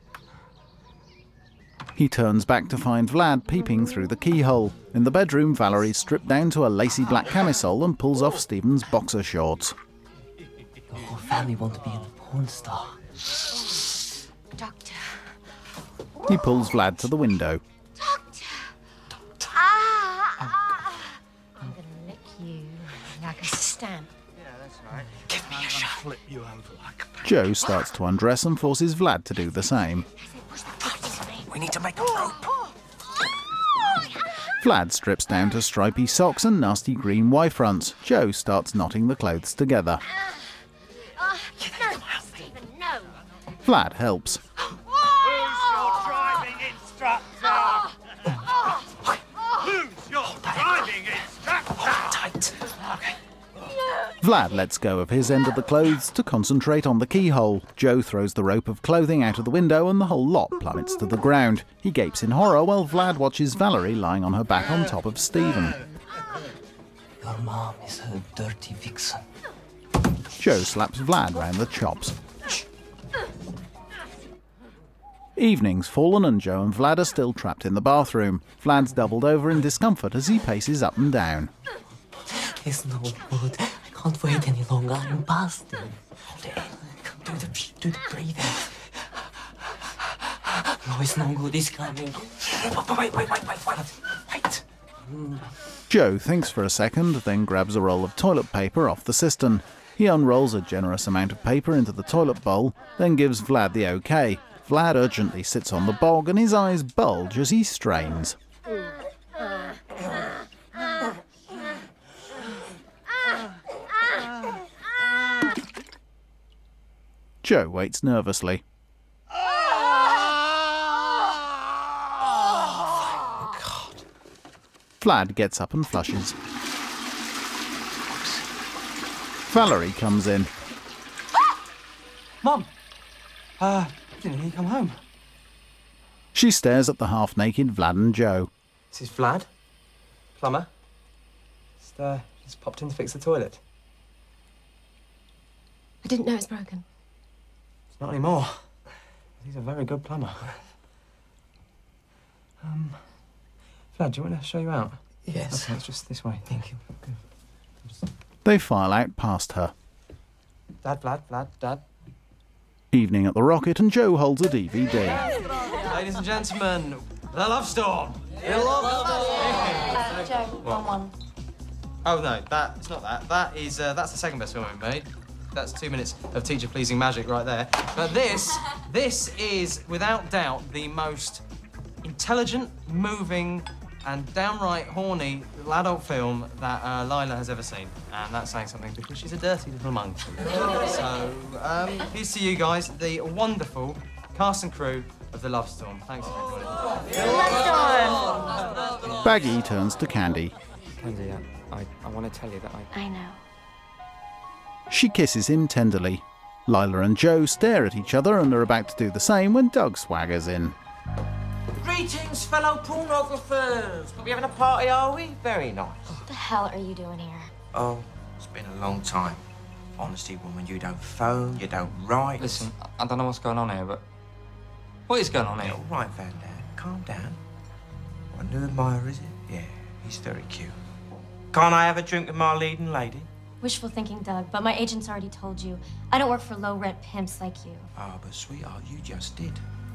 He turns back to find Vlad peeping through the keyhole. In the bedroom, Valerie's stripped down to a lacy black camisole and pulls off Stephen's boxer shorts. The whole family want to be a porn star. Doctor. He pulls Vlad to the window. Ah, ah. I'm gonna lick you like a stamp. Yeah, that's right. Give me a shot. Flip you over like a Joe starts to undress and forces Vlad to do the same. We need to make a rope. Vlad strips down to stripy socks and nasty green Y-fronts. Joe starts knotting the clothes together. Oh, no, Stephen, no. Vlad helps. Who's your driving instructor? Who's your driving instructor? Tight. Okay. Vlad lets go of his end of the clothes to concentrate on the keyhole. Joe throws the rope of clothing out of the window and the whole lot plummets to the ground. He gapes in horror while Vlad watches Valerie lying on her back on top of Stephen. Your mom is a dirty vixen. Joe slaps Vlad round the chops. Evening's fallen and Joe and Vlad are still trapped in the bathroom. Vlad's doubled over in discomfort as he paces up and down. It's no good. I can't wait any longer. I'm busted. Do the, do the breathing. No, it's no good. It's coming. Wait, wait, wait, wait, wait, wait. Wait. Joe thinks for a second, then grabs a roll of toilet paper off the cistern. He unrolls a generous amount of paper into the toilet bowl, then gives Vlad the okay. Vlad urgently sits on the bog and his eyes bulge as he strains. Joe waits nervously. Oh, God. Vlad gets up and flushes. Valerie comes in. Mum! Uh, didn't he come home? She stares at the half-naked Vlad and Joe. This is Vlad, plumber. Just, uh, just popped in to fix the toilet. I didn't know it was broken. It's not anymore. He's a very good plumber. Um, Vlad, do you want me to show you out? Yes. Okay, it's just this way. Thank you. They file out past her. Dad, Vlad, Vlad, Dad. Evening at the Rocket, and Joe holds a D V D. Ladies and gentlemen, The Love Storm. The Love Uh, Joe, wrong one. Oh no, that it's not that. That is uh, that's the second best film we've made. That's two minutes of teacher-pleasing magic right there. But this, this is without doubt the most intelligent, moving, and downright horny little adult film that uh, Lila has ever seen, and that's saying something because she's a dirty little monkey. So um, here's to you guys, the wonderful cast and crew of The Love Storm. Thanks everybody. Baggy turns to Candy. Candy, I, I want to tell you that I... I know. She kisses him tenderly. Lila and Joe stare at each other and are about to do the same when Doug swaggers in. Greetings, fellow pornographers. Are we having a party, are we? Very nice. What the hell are you doing here? Oh, it's been a long time. Honesty, woman, you don't phone, you don't write. Listen, I don't know what's going on here, but... What is going on here? All right, Van Dam, calm down. A new admirer, is it? Yeah, he's very cute. Can't I have a drink with my leading lady? Wishful thinking, Doug, but my agent's already told you. I don't work for low-rent pimps like you. Ah, oh, but sweetheart, you just did.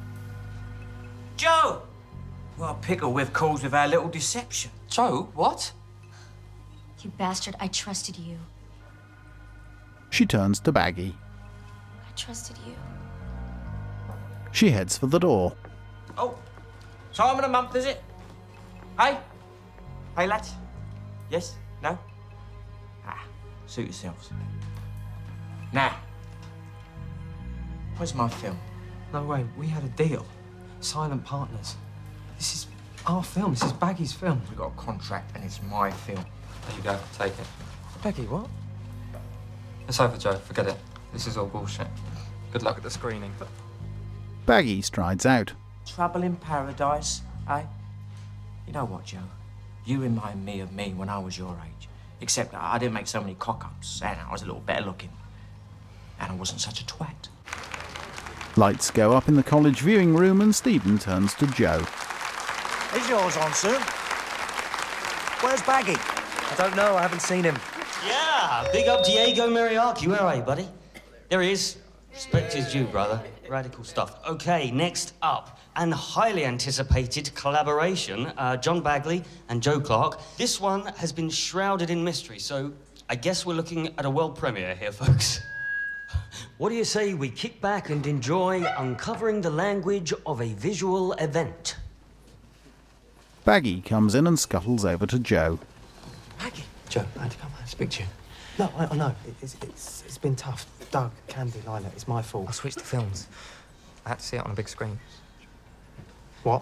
Joe! Well, pickle with calls with our little deception. Joe, what? You bastard, I trusted you. She turns to Baggy. I trusted you. She heads for the door. Oh, time of the month, is it? Hey? Hey, lads? Yes? No? Ah, suit yourselves. Now, where's my film? No way, we had a deal. Silent partners. This is our film. This is Baggy's film. We've got a contract and it's my film. There you go, take it. Baggy, what? It's over, Joe. Forget it. This is all bullshit. Good luck at the screening. Baggy strides out. Trouble in paradise, eh? You know what, Joe? You remind me of me when I was your age. Except I didn't make so many cock-ups, and I was a little better looking. And I wasn't such a twat. Lights go up in the college viewing room and Stephen turns to Joe. Is yours on soon? Where's Baggy? I don't know, I haven't seen him. Yeah, big up Diego Mariarchi. Where are you, buddy? There he is. Respect is due, brother. Radical stuff. Okay, next up, and highly anticipated collaboration, uh, John Bagley and Joe Clark. This one has been shrouded in mystery, so I guess we're looking at a world premiere here, folks. What do you say we kick back and enjoy uncovering the language of a visual event? Baggy comes in and scuttles over to Joe. Baggy? Joe, I had to come and speak to you. No, I, I know. It, it's, it's, it's been tough. Doug, Candy, Lila, it's my fault. I switched the films. I had to see it on a big screen. What?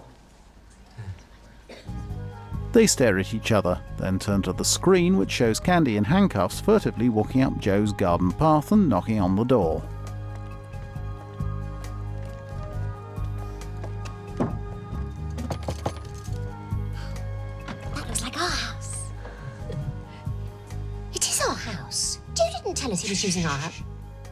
They stare at each other, then turn to the screen, which shows Candy in handcuffs furtively walking up Joe's garden path and knocking on the door. That looks like our house. It is our house. Joe didn't tell us he was using our house.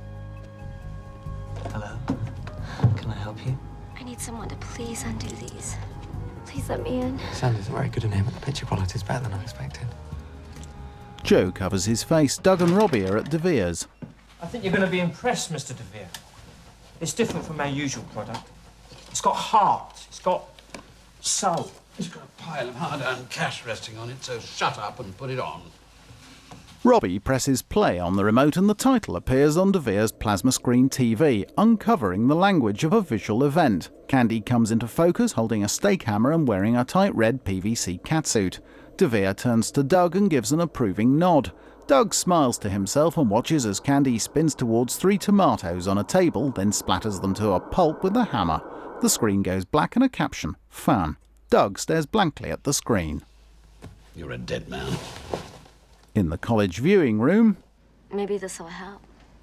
Hello. Can I help you? I need someone to please undo these. Please let me in. Sandy's very good in here, but the picture quality is better than I expected. Joe covers his face. Doug and Robbie are at De Vere's. I think you're going to be impressed, Mister De Vere. It's different from our usual product. It's got heart. It's got soul. It's got a pile of hard-earned cash resting on it, so shut up and put it on. Robbie presses play on the remote and the title appears on De Vere's plasma screen T V, uncovering the language of a visual event. Candy comes into focus holding a steak hammer and wearing a tight red P V C catsuit. De Vere turns to Doug and gives an approving nod. Doug smiles to himself and watches as Candy spins towards three tomatoes on a table, then splatters them to a pulp with a hammer. The screen goes black and a caption, "Fun." Doug stares blankly at the screen. You're a dead man. In the college viewing room, Maybe this will help.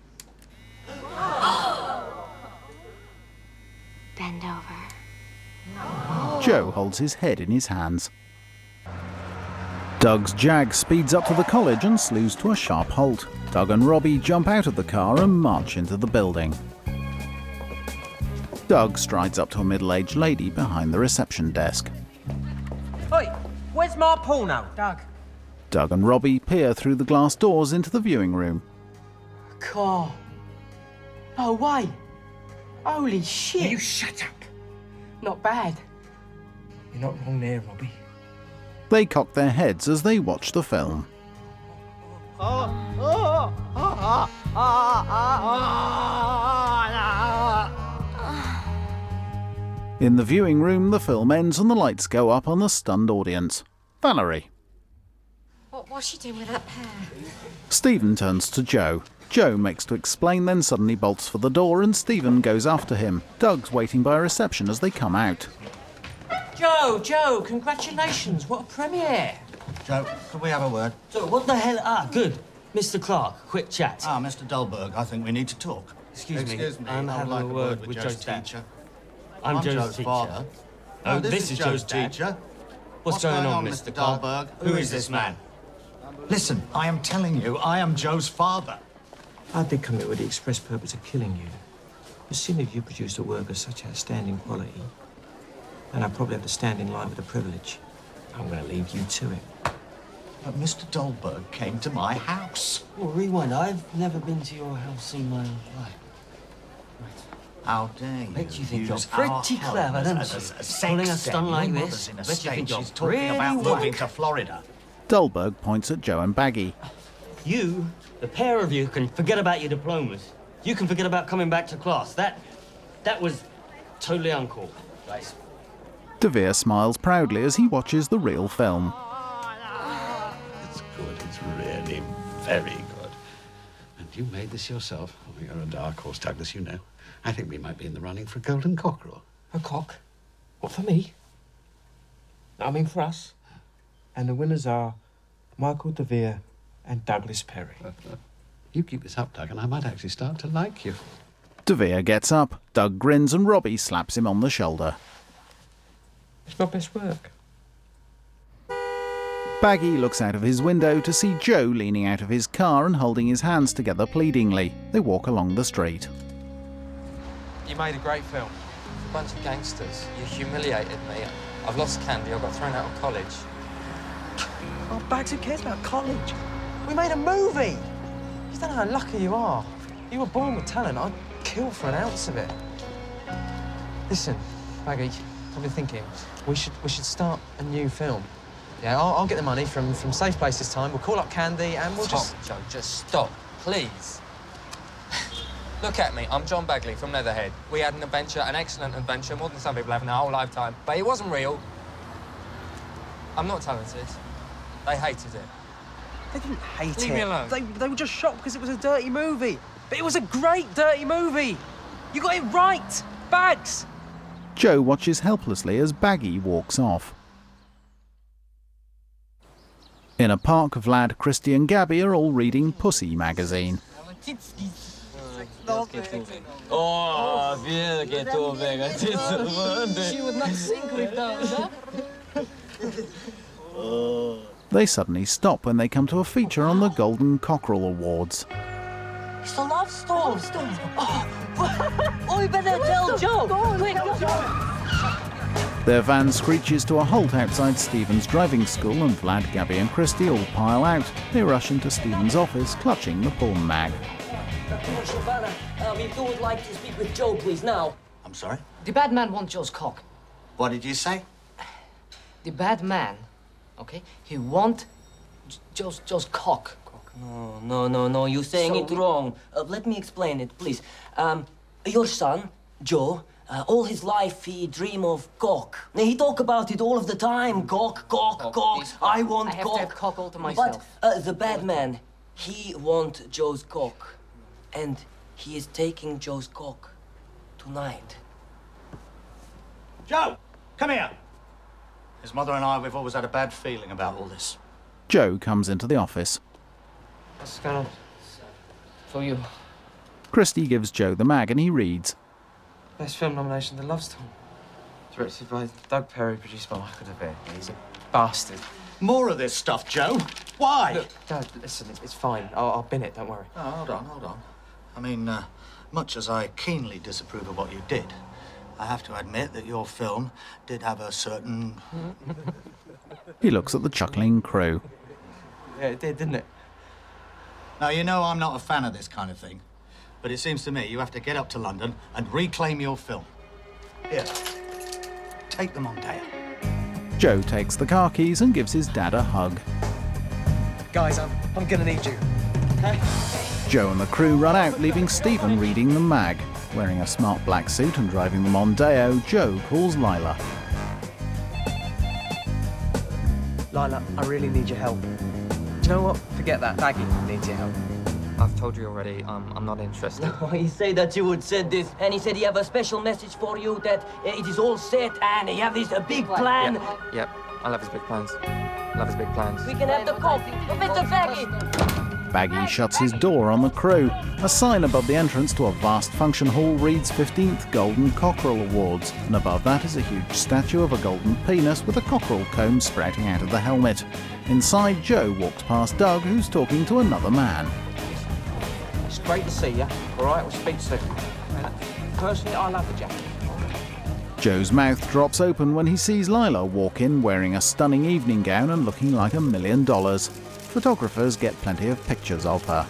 Bend over. Joe holds his head in his hands. Doug's Jag speeds up to the college and slews to a sharp halt. Doug and Robbie jump out of the car and march into the building. Doug strides up to a middle-aged lady behind the reception desk. Oi, where's Where's my porno? Doug. Doug and Robbie peer through the glass doors into the viewing room. Car. No way. Holy shit. You shut up. Not bad. You're not wrong there, Robbie. They cock their heads as they watch the film. In the viewing room, the film ends and the lights go up on the stunned audience. Valerie. What was she doing with that pair? Stephen turns to Joe. Joe makes to explain, then suddenly bolts for the door and Stephen goes after him. Doug's waiting by reception as they come out. Joe, Joe, congratulations. What a premiere. Joe, could we have a word? So, what the hell? Ah, good. Mister Clark, quick chat. Ah, Mister Dahlberg, I think we need to talk. Excuse me. Excuse me, I'm I would having like a a word word with with Joe's Joe's dad. teacher. I'm, I'm Joe's, Joe's teacher. father. No, No, this, this is is Joe's Joe's dad. teacher. What's, What's going, going on, on, Mister Mister Clark? Dahlberg? Who is this man? Listen, I am telling you, I am Joe's father. I did come here with the express purpose of killing you. But seeing if you produced a work of such outstanding quality, then I probably have to stand in line with the privilege. I'm going to leave you to it. But Mister Dahlberg came to my house. Well, rewind. I've never been to your house in my life. How dare you? Bet you think use you're our pretty home clever, don't as a, you? a, a sex Pulling a den. stunt Your like mother's this. in a Bet you state. think you're She's talking really about moving whack. to Florida. Dahlberg points at Joe and Baggy. You, the pair of you, can forget about your diplomas. You can forget about coming back to class. That, that was totally uncalled. Right. De Vere smiles proudly as he watches the real film. It's good. It's really very good. And you made this yourself. Oh, you're a dark horse, Douglas, you know. I think we might be in the running for a golden cockerel. A cock? What, for me? I mean, for us. And the winners are Michael De Vere and Douglas Perry. You keep this up, Doug, and I might actually start to like you. De Vere gets up. Doug grins and Robbie slaps him on the shoulder. It's my best work. Baggy looks out of his window to see Joe leaning out of his car and holding his hands together pleadingly. They walk along the street. You made a great film. A bunch of gangsters. You humiliated me. I've lost Candy. I got thrown out of college. Oh, Bags, who cares about college? We made a movie. You don't know how lucky you are. You were born with talent. I'd kill for an ounce of it. Listen, Baggy, I've been thinking we should we should start a new film. Yeah, I'll, I'll get the money from from Safe Place this time. We'll call up Candy and we'll Stop, just. Joe, just stop, please. Look at me, I'm John Bagley from Leatherhead. We had an adventure, an excellent adventure, more than some people have in their whole lifetime. But it wasn't real. I'm not talented. They hated it. They didn't hate Leave it. me alone. They, they were just shocked because it was a dirty movie. But it was a great dirty movie. You got it right. Bags. Joe watches helplessly as Baggy walks off. In a park, Vlad, Christy and Gabby are all reading Pussy magazine. Oh, vilket ovägar till She would not sink without that. They suddenly stop when they come to a feature on the Golden Cockerel Awards. It's a love storm. Oh, oh, we better tell Joe. Quick, Their van screeches to a halt outside Stephen's driving school and Vlad, Gabby and Christy all pile out. They rush into Stephen's office, clutching the porn mag. Savannah, um, if you would like to speak with Joe, please, now. I'm sorry? The bad man wants Joe's cock. What did you say? The bad man, okay, he want J- Joe's, Joe's cock. No, no, no, no, you're saying So it we- wrong. Uh, let me explain it, please. Um, your son, Joe, uh, all his life he dream of cock. He talk about it all of the time. Cock, cock, cock. I want I have cock. to have cock all to But myself. uh, the bad man, he want Joe's cock. And he is taking Joe's cock tonight. Joe, come here. His mother and I, we've always had a bad feeling about all this. Joe comes into the office. What's going on? For you. Christy gives Joe the mag and he reads. Best film nomination, The Love Storm. Directed by Doug Perry, produced by Michael De Vere. He's a bastard. More of this stuff, Joe. Why? Look, Dad, listen, it's, it's fine. I'll, I'll bin it, don't worry. Oh, hold on, hold on. I mean, uh, much as I keenly disapprove of what you did, I have to admit that your film did have a certain... He looks at the chuckling crew. Yeah, it did, didn't it? Now, you know I'm not a fan of this kind of thing, but it seems to me you have to get up to London and reclaim your film. Here, take them on Mondeo. Joe takes the car keys and gives his dad a hug. Guys, I'm, I'm gonna need you. Okay? Joe and the crew run out, leaving Stephen reading the mag. Wearing a smart black suit and driving the Mondeo, Joe calls Lila. Lila, I really need your help. Do you know what? Forget that. Baggy needs your help. I've told you already, um, I'm not interested. Oh, he said that you would send this, and he said he have a special message for you, that uh, it is all set, and he have this a big plan. Yep, yep. I love his big plans. I love his big plans. We can have the coffee. Mister Baggy! Baggy shuts his door on the crew. A sign above the entrance to a vast function hall reads fifteenth Golden Cockerel Awards, and above that is a huge statue of a golden penis with a cockerel comb sprouting out of the helmet. Inside, Joe walks past Doug, who's talking to another man. It's great to see you. All right, we'll speak soon. Personally, I love the jacket. Joe's mouth drops open when he sees Lila walk in wearing a stunning evening gown and looking like a million dollars. Photographers get plenty of pictures of her.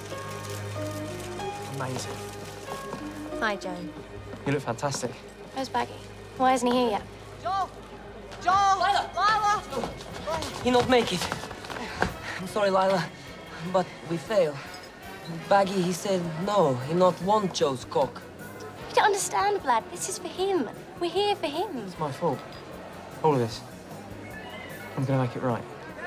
Amazing. Hi, Joe. You look fantastic. Where's Baggy? Why isn't he here yet? Joe! Joe! Lila! Lila! He not make it. I'm sorry, Lila, but we fail. Baggy, he said no, he not want Joe's cock. You don't understand, Vlad. This is for him. We're here for him. It's my fault. All of this. I'm gonna make it right.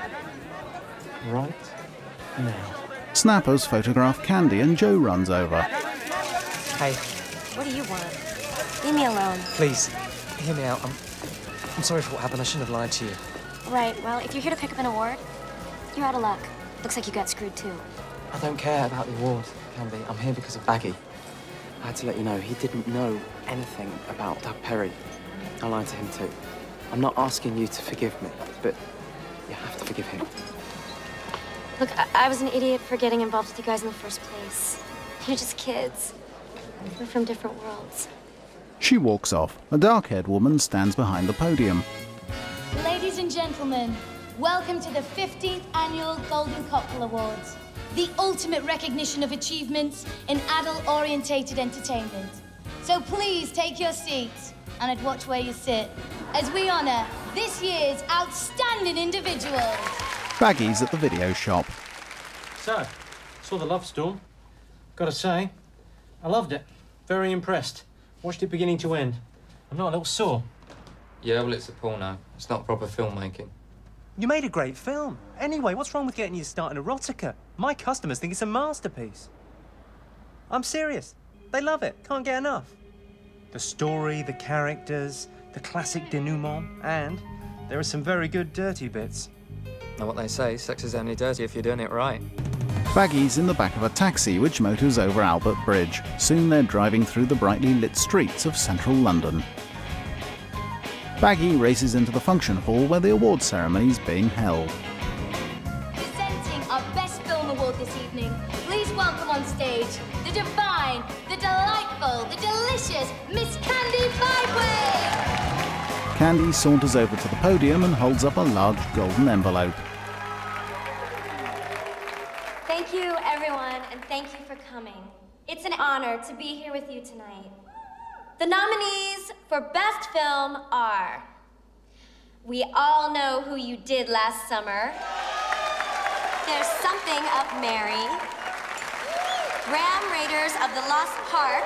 Right now. Snappers photograph Candy and Joe runs over. Hey, What do you want? Leave me alone. please, hear me out. I'm, I'm sorry for what happened. I shouldn't have lied to you. Right, well, if you're here to pick up an award, you're out of luck. Looks like you got screwed, too. I don't care about the award, Candy. I'm here because of Baggy. I had to let you know, he didn't know anything about Doug Perry. I lied to him, too. I'm not asking you to forgive me, but you have to forgive him. Look, I, I was an idiot for getting involved with you guys in the first place. You're just kids. We're from different worlds. She walks off. A dark-haired woman stands behind the podium. Ladies and gentlemen, welcome to the fifteenth Annual Golden Cockerel Awards, the ultimate recognition of achievements in adult-orientated entertainment. So please take your seats, and I'd watch where you sit, as we honour this year's outstanding individuals. Baggy's at the video shop. So, saw The Love Storm. Gotta say, I loved it. Very impressed. Watched it beginning to end. I'm not a little sore. Yeah, well, it's a porno. It's not proper filmmaking. You made a great film. Anyway, what's wrong with getting you started in erotica? My customers think it's a masterpiece. I'm serious. They love it. Can't get enough. The story, the characters, the classic denouement, and there are some very good dirty bits. Know what they say, sex is only dirty if you're doing it right. Baggy's in the back of a taxi which motors over Albert Bridge. Soon they're driving through the brightly lit streets of central London. Baggy races into the function hall where the award ceremony is being held. Presenting our Best Film Award this evening, please welcome on stage the divine, the delightful, the delicious Miss Candy Byway! Candy saunters over to the podium and holds up a large golden envelope. Thank you, everyone, and thank you for coming. It's an honor to be here with you tonight. The nominees for Best Film are... We all know who you did last summer. There's Something Up Mary. Ram Raiders of the Lost Park.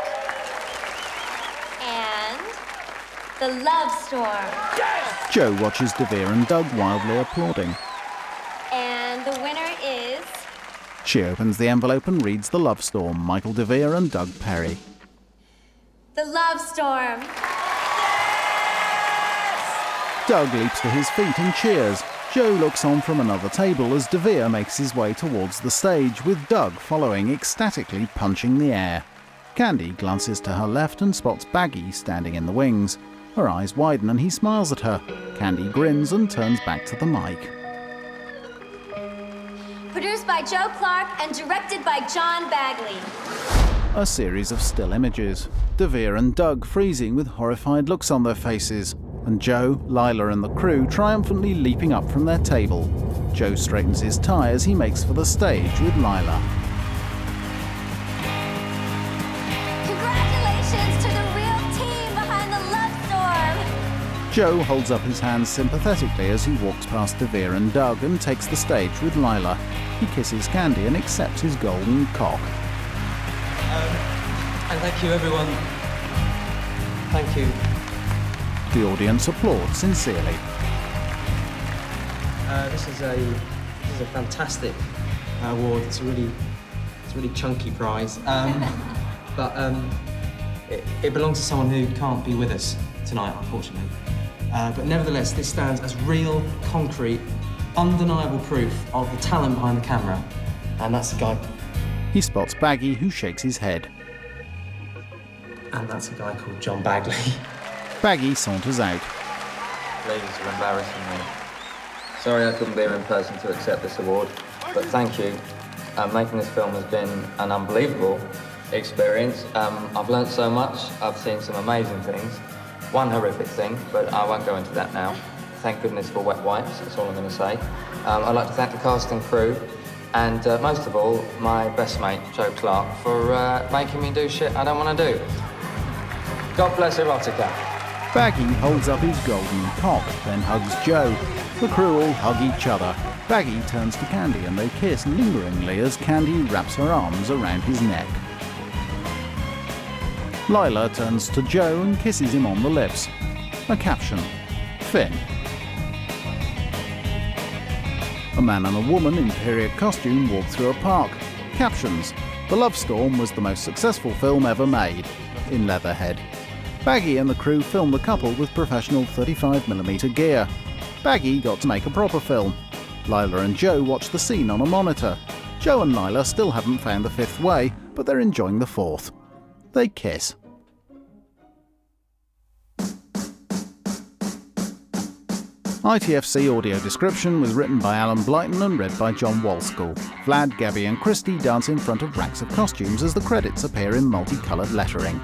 And The Love Storm. Yes! Joe watches DeVere and Doug wildly applauding. And the winner is... She opens the envelope and reads The Love Storm, Michael DeVere and Doug Perry. The Love Storm. Doug leaps to his feet and cheers. Joe looks on from another table as DeVere makes his way towards the stage, with Doug following, ecstatically punching the air. Candy glances to her left and spots Baggy standing in the wings. Her eyes widen and he smiles at her. Candy grins and turns back to the mic. Produced by Joe Clark and directed by John Bagley. A series of still images. Devere and Doug freezing with horrified looks on their faces, and Joe, Lila and the crew triumphantly leaping up from their table. Joe straightens his tie as he makes for the stage with Lila. Congratulations to the real team behind the Love Storm! Joe holds up his hands sympathetically as he walks past Devere and Doug and takes the stage with Lila. He kisses Candy and accepts his golden cock. Um, and thank you, everyone. Thank you. The audience applauds sincerely. Uh, this is a this is a fantastic award. It's a really it's a really chunky prize, um, but um, it, it belongs to someone who can't be with us tonight, unfortunately. Uh, but nevertheless, this stands as real, concrete, undeniable proof of the talent behind the camera, and that's a guy. He spots Baggy, who shakes his head. And that's a guy called John Bagley. Baggy saunters out. Ladies are embarrassing me. Sorry I couldn't be here in person to accept this award, but thank you. Uh, making this film has been an unbelievable experience. Um, I've learnt so much. I've seen some amazing things. One horrific thing, but I won't go into that now. Thank goodness for wet wipes, that's all I'm going to say. Um, I'd like to thank the cast and crew, and uh, most of all, my best mate, Joe Clark, for uh, making me do shit I don't want to do. God bless erotica. Baggy holds up his golden cock, then hugs Joe. The crew all hug each other. Baggy turns to Candy and they kiss lingeringly as Candy wraps her arms around his neck. Lila turns to Joe and kisses him on the lips. A caption: Finn. A man and a woman in period costume walk through a park. Captions: The Love Storm was the most successful film ever made. In Leatherhead. Baggy and the crew filmed the couple with professional thirty-five millimeter gear. Baggy got to make a proper film. Lila and Joe watch the scene on a monitor. Joe and Lila still haven't found the fifth way, but they're enjoying the fourth. They kiss. I T F C audio description was written by Alan Blyton and read by John Walskull. Vlad, Gabby and Christy dance in front of racks of costumes as the credits appear in multicoloured lettering.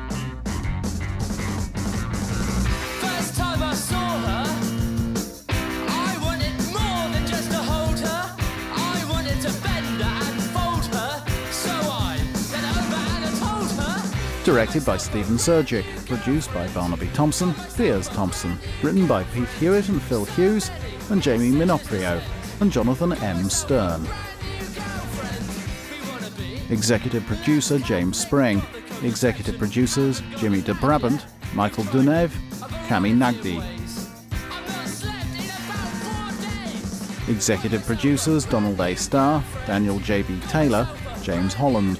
First time I saw her, I wanted more than just to hold her. I wanted to bend her and fold her, so I bent over and I told her. Directed by Stephen Surgic, produced by Barnaby Thompson, Piers Thompson, written by Pete Hewitt and Phil Hughes, and Jamie Minoprio, and Jonathan M. Stern. Executive producer James Spring. Executive producers Jimmy de Brabant, Michael Dunev, Cami Nagdi. Executive producers Donald A. Starr, Daniel J B Taylor, James Holland.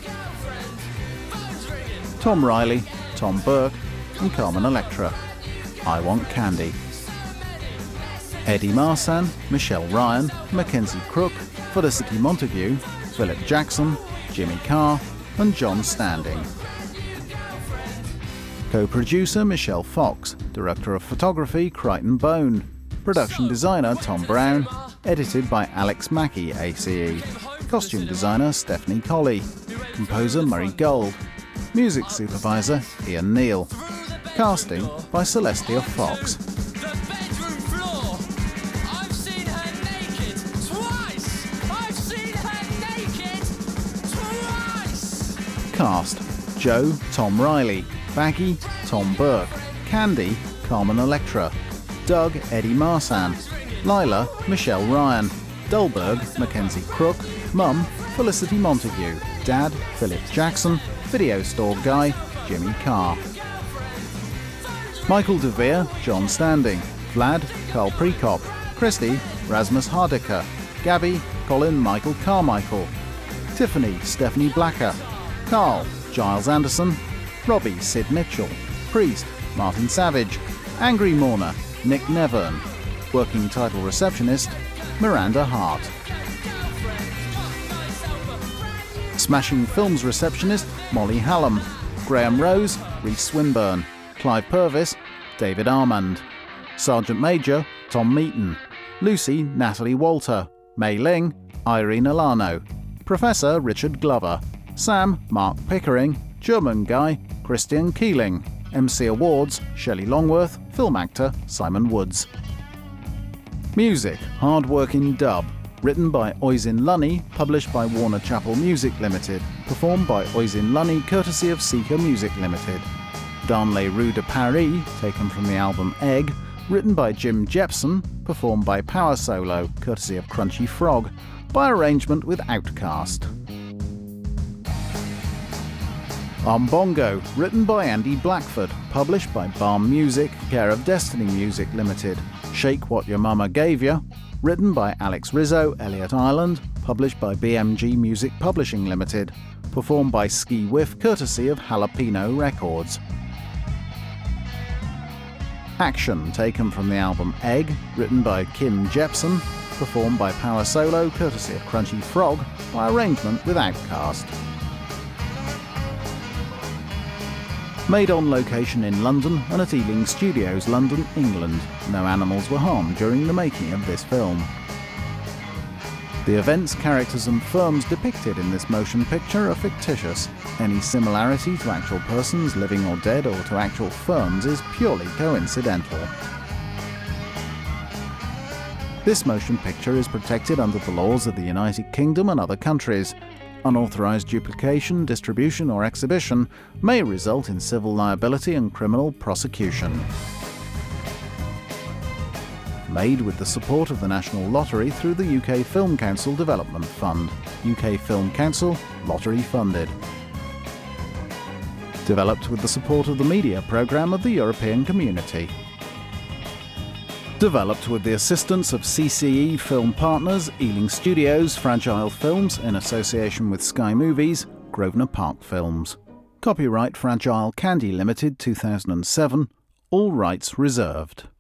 Tom Riley, Tom Burke, and Carmen Electra. I Want Candy. Eddie Marsan, Michelle Ryan, Mackenzie Crook, Felicity Montague, Philip Jackson, Jimmy Carr, and John Standing. Co-producer Michelle Fox, Director of Photography Crichton Bone, Production Designer Tom Brown, Edited by Alex Mackey A C E, Costume Designer Stephanie Colley, Composer Murray Gold, Music Supervisor Ian Neal, Casting by Celestia Fox. Cast: Joe, Tom Riley, Baggy, Tom Burke, Candy, Carmen Electra, Doug, Eddie Marsan, Lila, Michelle Ryan, Dullberg, Mackenzie Crook, Mum, Felicity Montague, Dad, Philip Jackson, Video Store Guy, Jimmy Carr. Michael Devere, John Standing, Vlad, Carl Prekop, Christy, Rasmus Hardiker, Gabby, Colin Michael Carmichael, Tiffany, Stephanie Blacker, Carl, Giles Anderson, Robbie, Sid Mitchell, Priest, Martin Savage, Angry Mourner, Nick Nevern, Working Title Receptionist, Miranda Hart. Smashing Films Receptionist, Molly Hallam, Graham Rose, Reese Swinburne, Clive Purvis, David Armand, Sergeant Major, Tom Meaton, Lucy, Natalie Walter, Mei Ling, Irene Alano, Professor Richard Glover, Sam, Mark Pickering, German Guy, Christian Keeling. M C Awards, Shelley Longworth, film actor Simon Woods. Music, Hard Working Dub, written by Oisin Lunny, published by Warner Chappell Music Limited, performed by Oisin Lunny courtesy of Seeker Music Limited. Dans les rues de Paris, taken from the album Egg, written by Jim Jepson, performed by Power Solo, courtesy of Crunchy Frog, by arrangement with Outcast. Umbongo, written by Andy Blackford, published by Balm Music, care of Destiny Music Limited. Shake What Your Mama Gave Ya, written by Alex Rizzo, Elliot Island, published by B M G Music Publishing Limited, performed by Ski Whiff, courtesy of Jalapeno Records. Action, taken from the album Egg, written by Kim Jepson, performed by Power Solo, courtesy of Crunchy Frog, by arrangement with Outcast. Made on location in London and at Ealing Studios, London, England. No animals were harmed during the making of this film. The events, characters and firms depicted in this motion picture are fictitious. Any similarity to actual persons, living or dead, or to actual firms is purely coincidental. This motion picture is protected under the laws of the United Kingdom and other countries. Unauthorized duplication, distribution or exhibition may result in civil liability and criminal prosecution. Made with the support of the National Lottery through the U K Film Council Development Fund. U K Film Council, lottery funded. Developed with the support of the media programme of the European Community. Developed with the assistance of C C E Film Partners, Ealing Studios, Fragile Films, in association with Sky Movies, Grosvenor Park Films. Copyright Fragile Candy Limited two thousand seven, all rights reserved.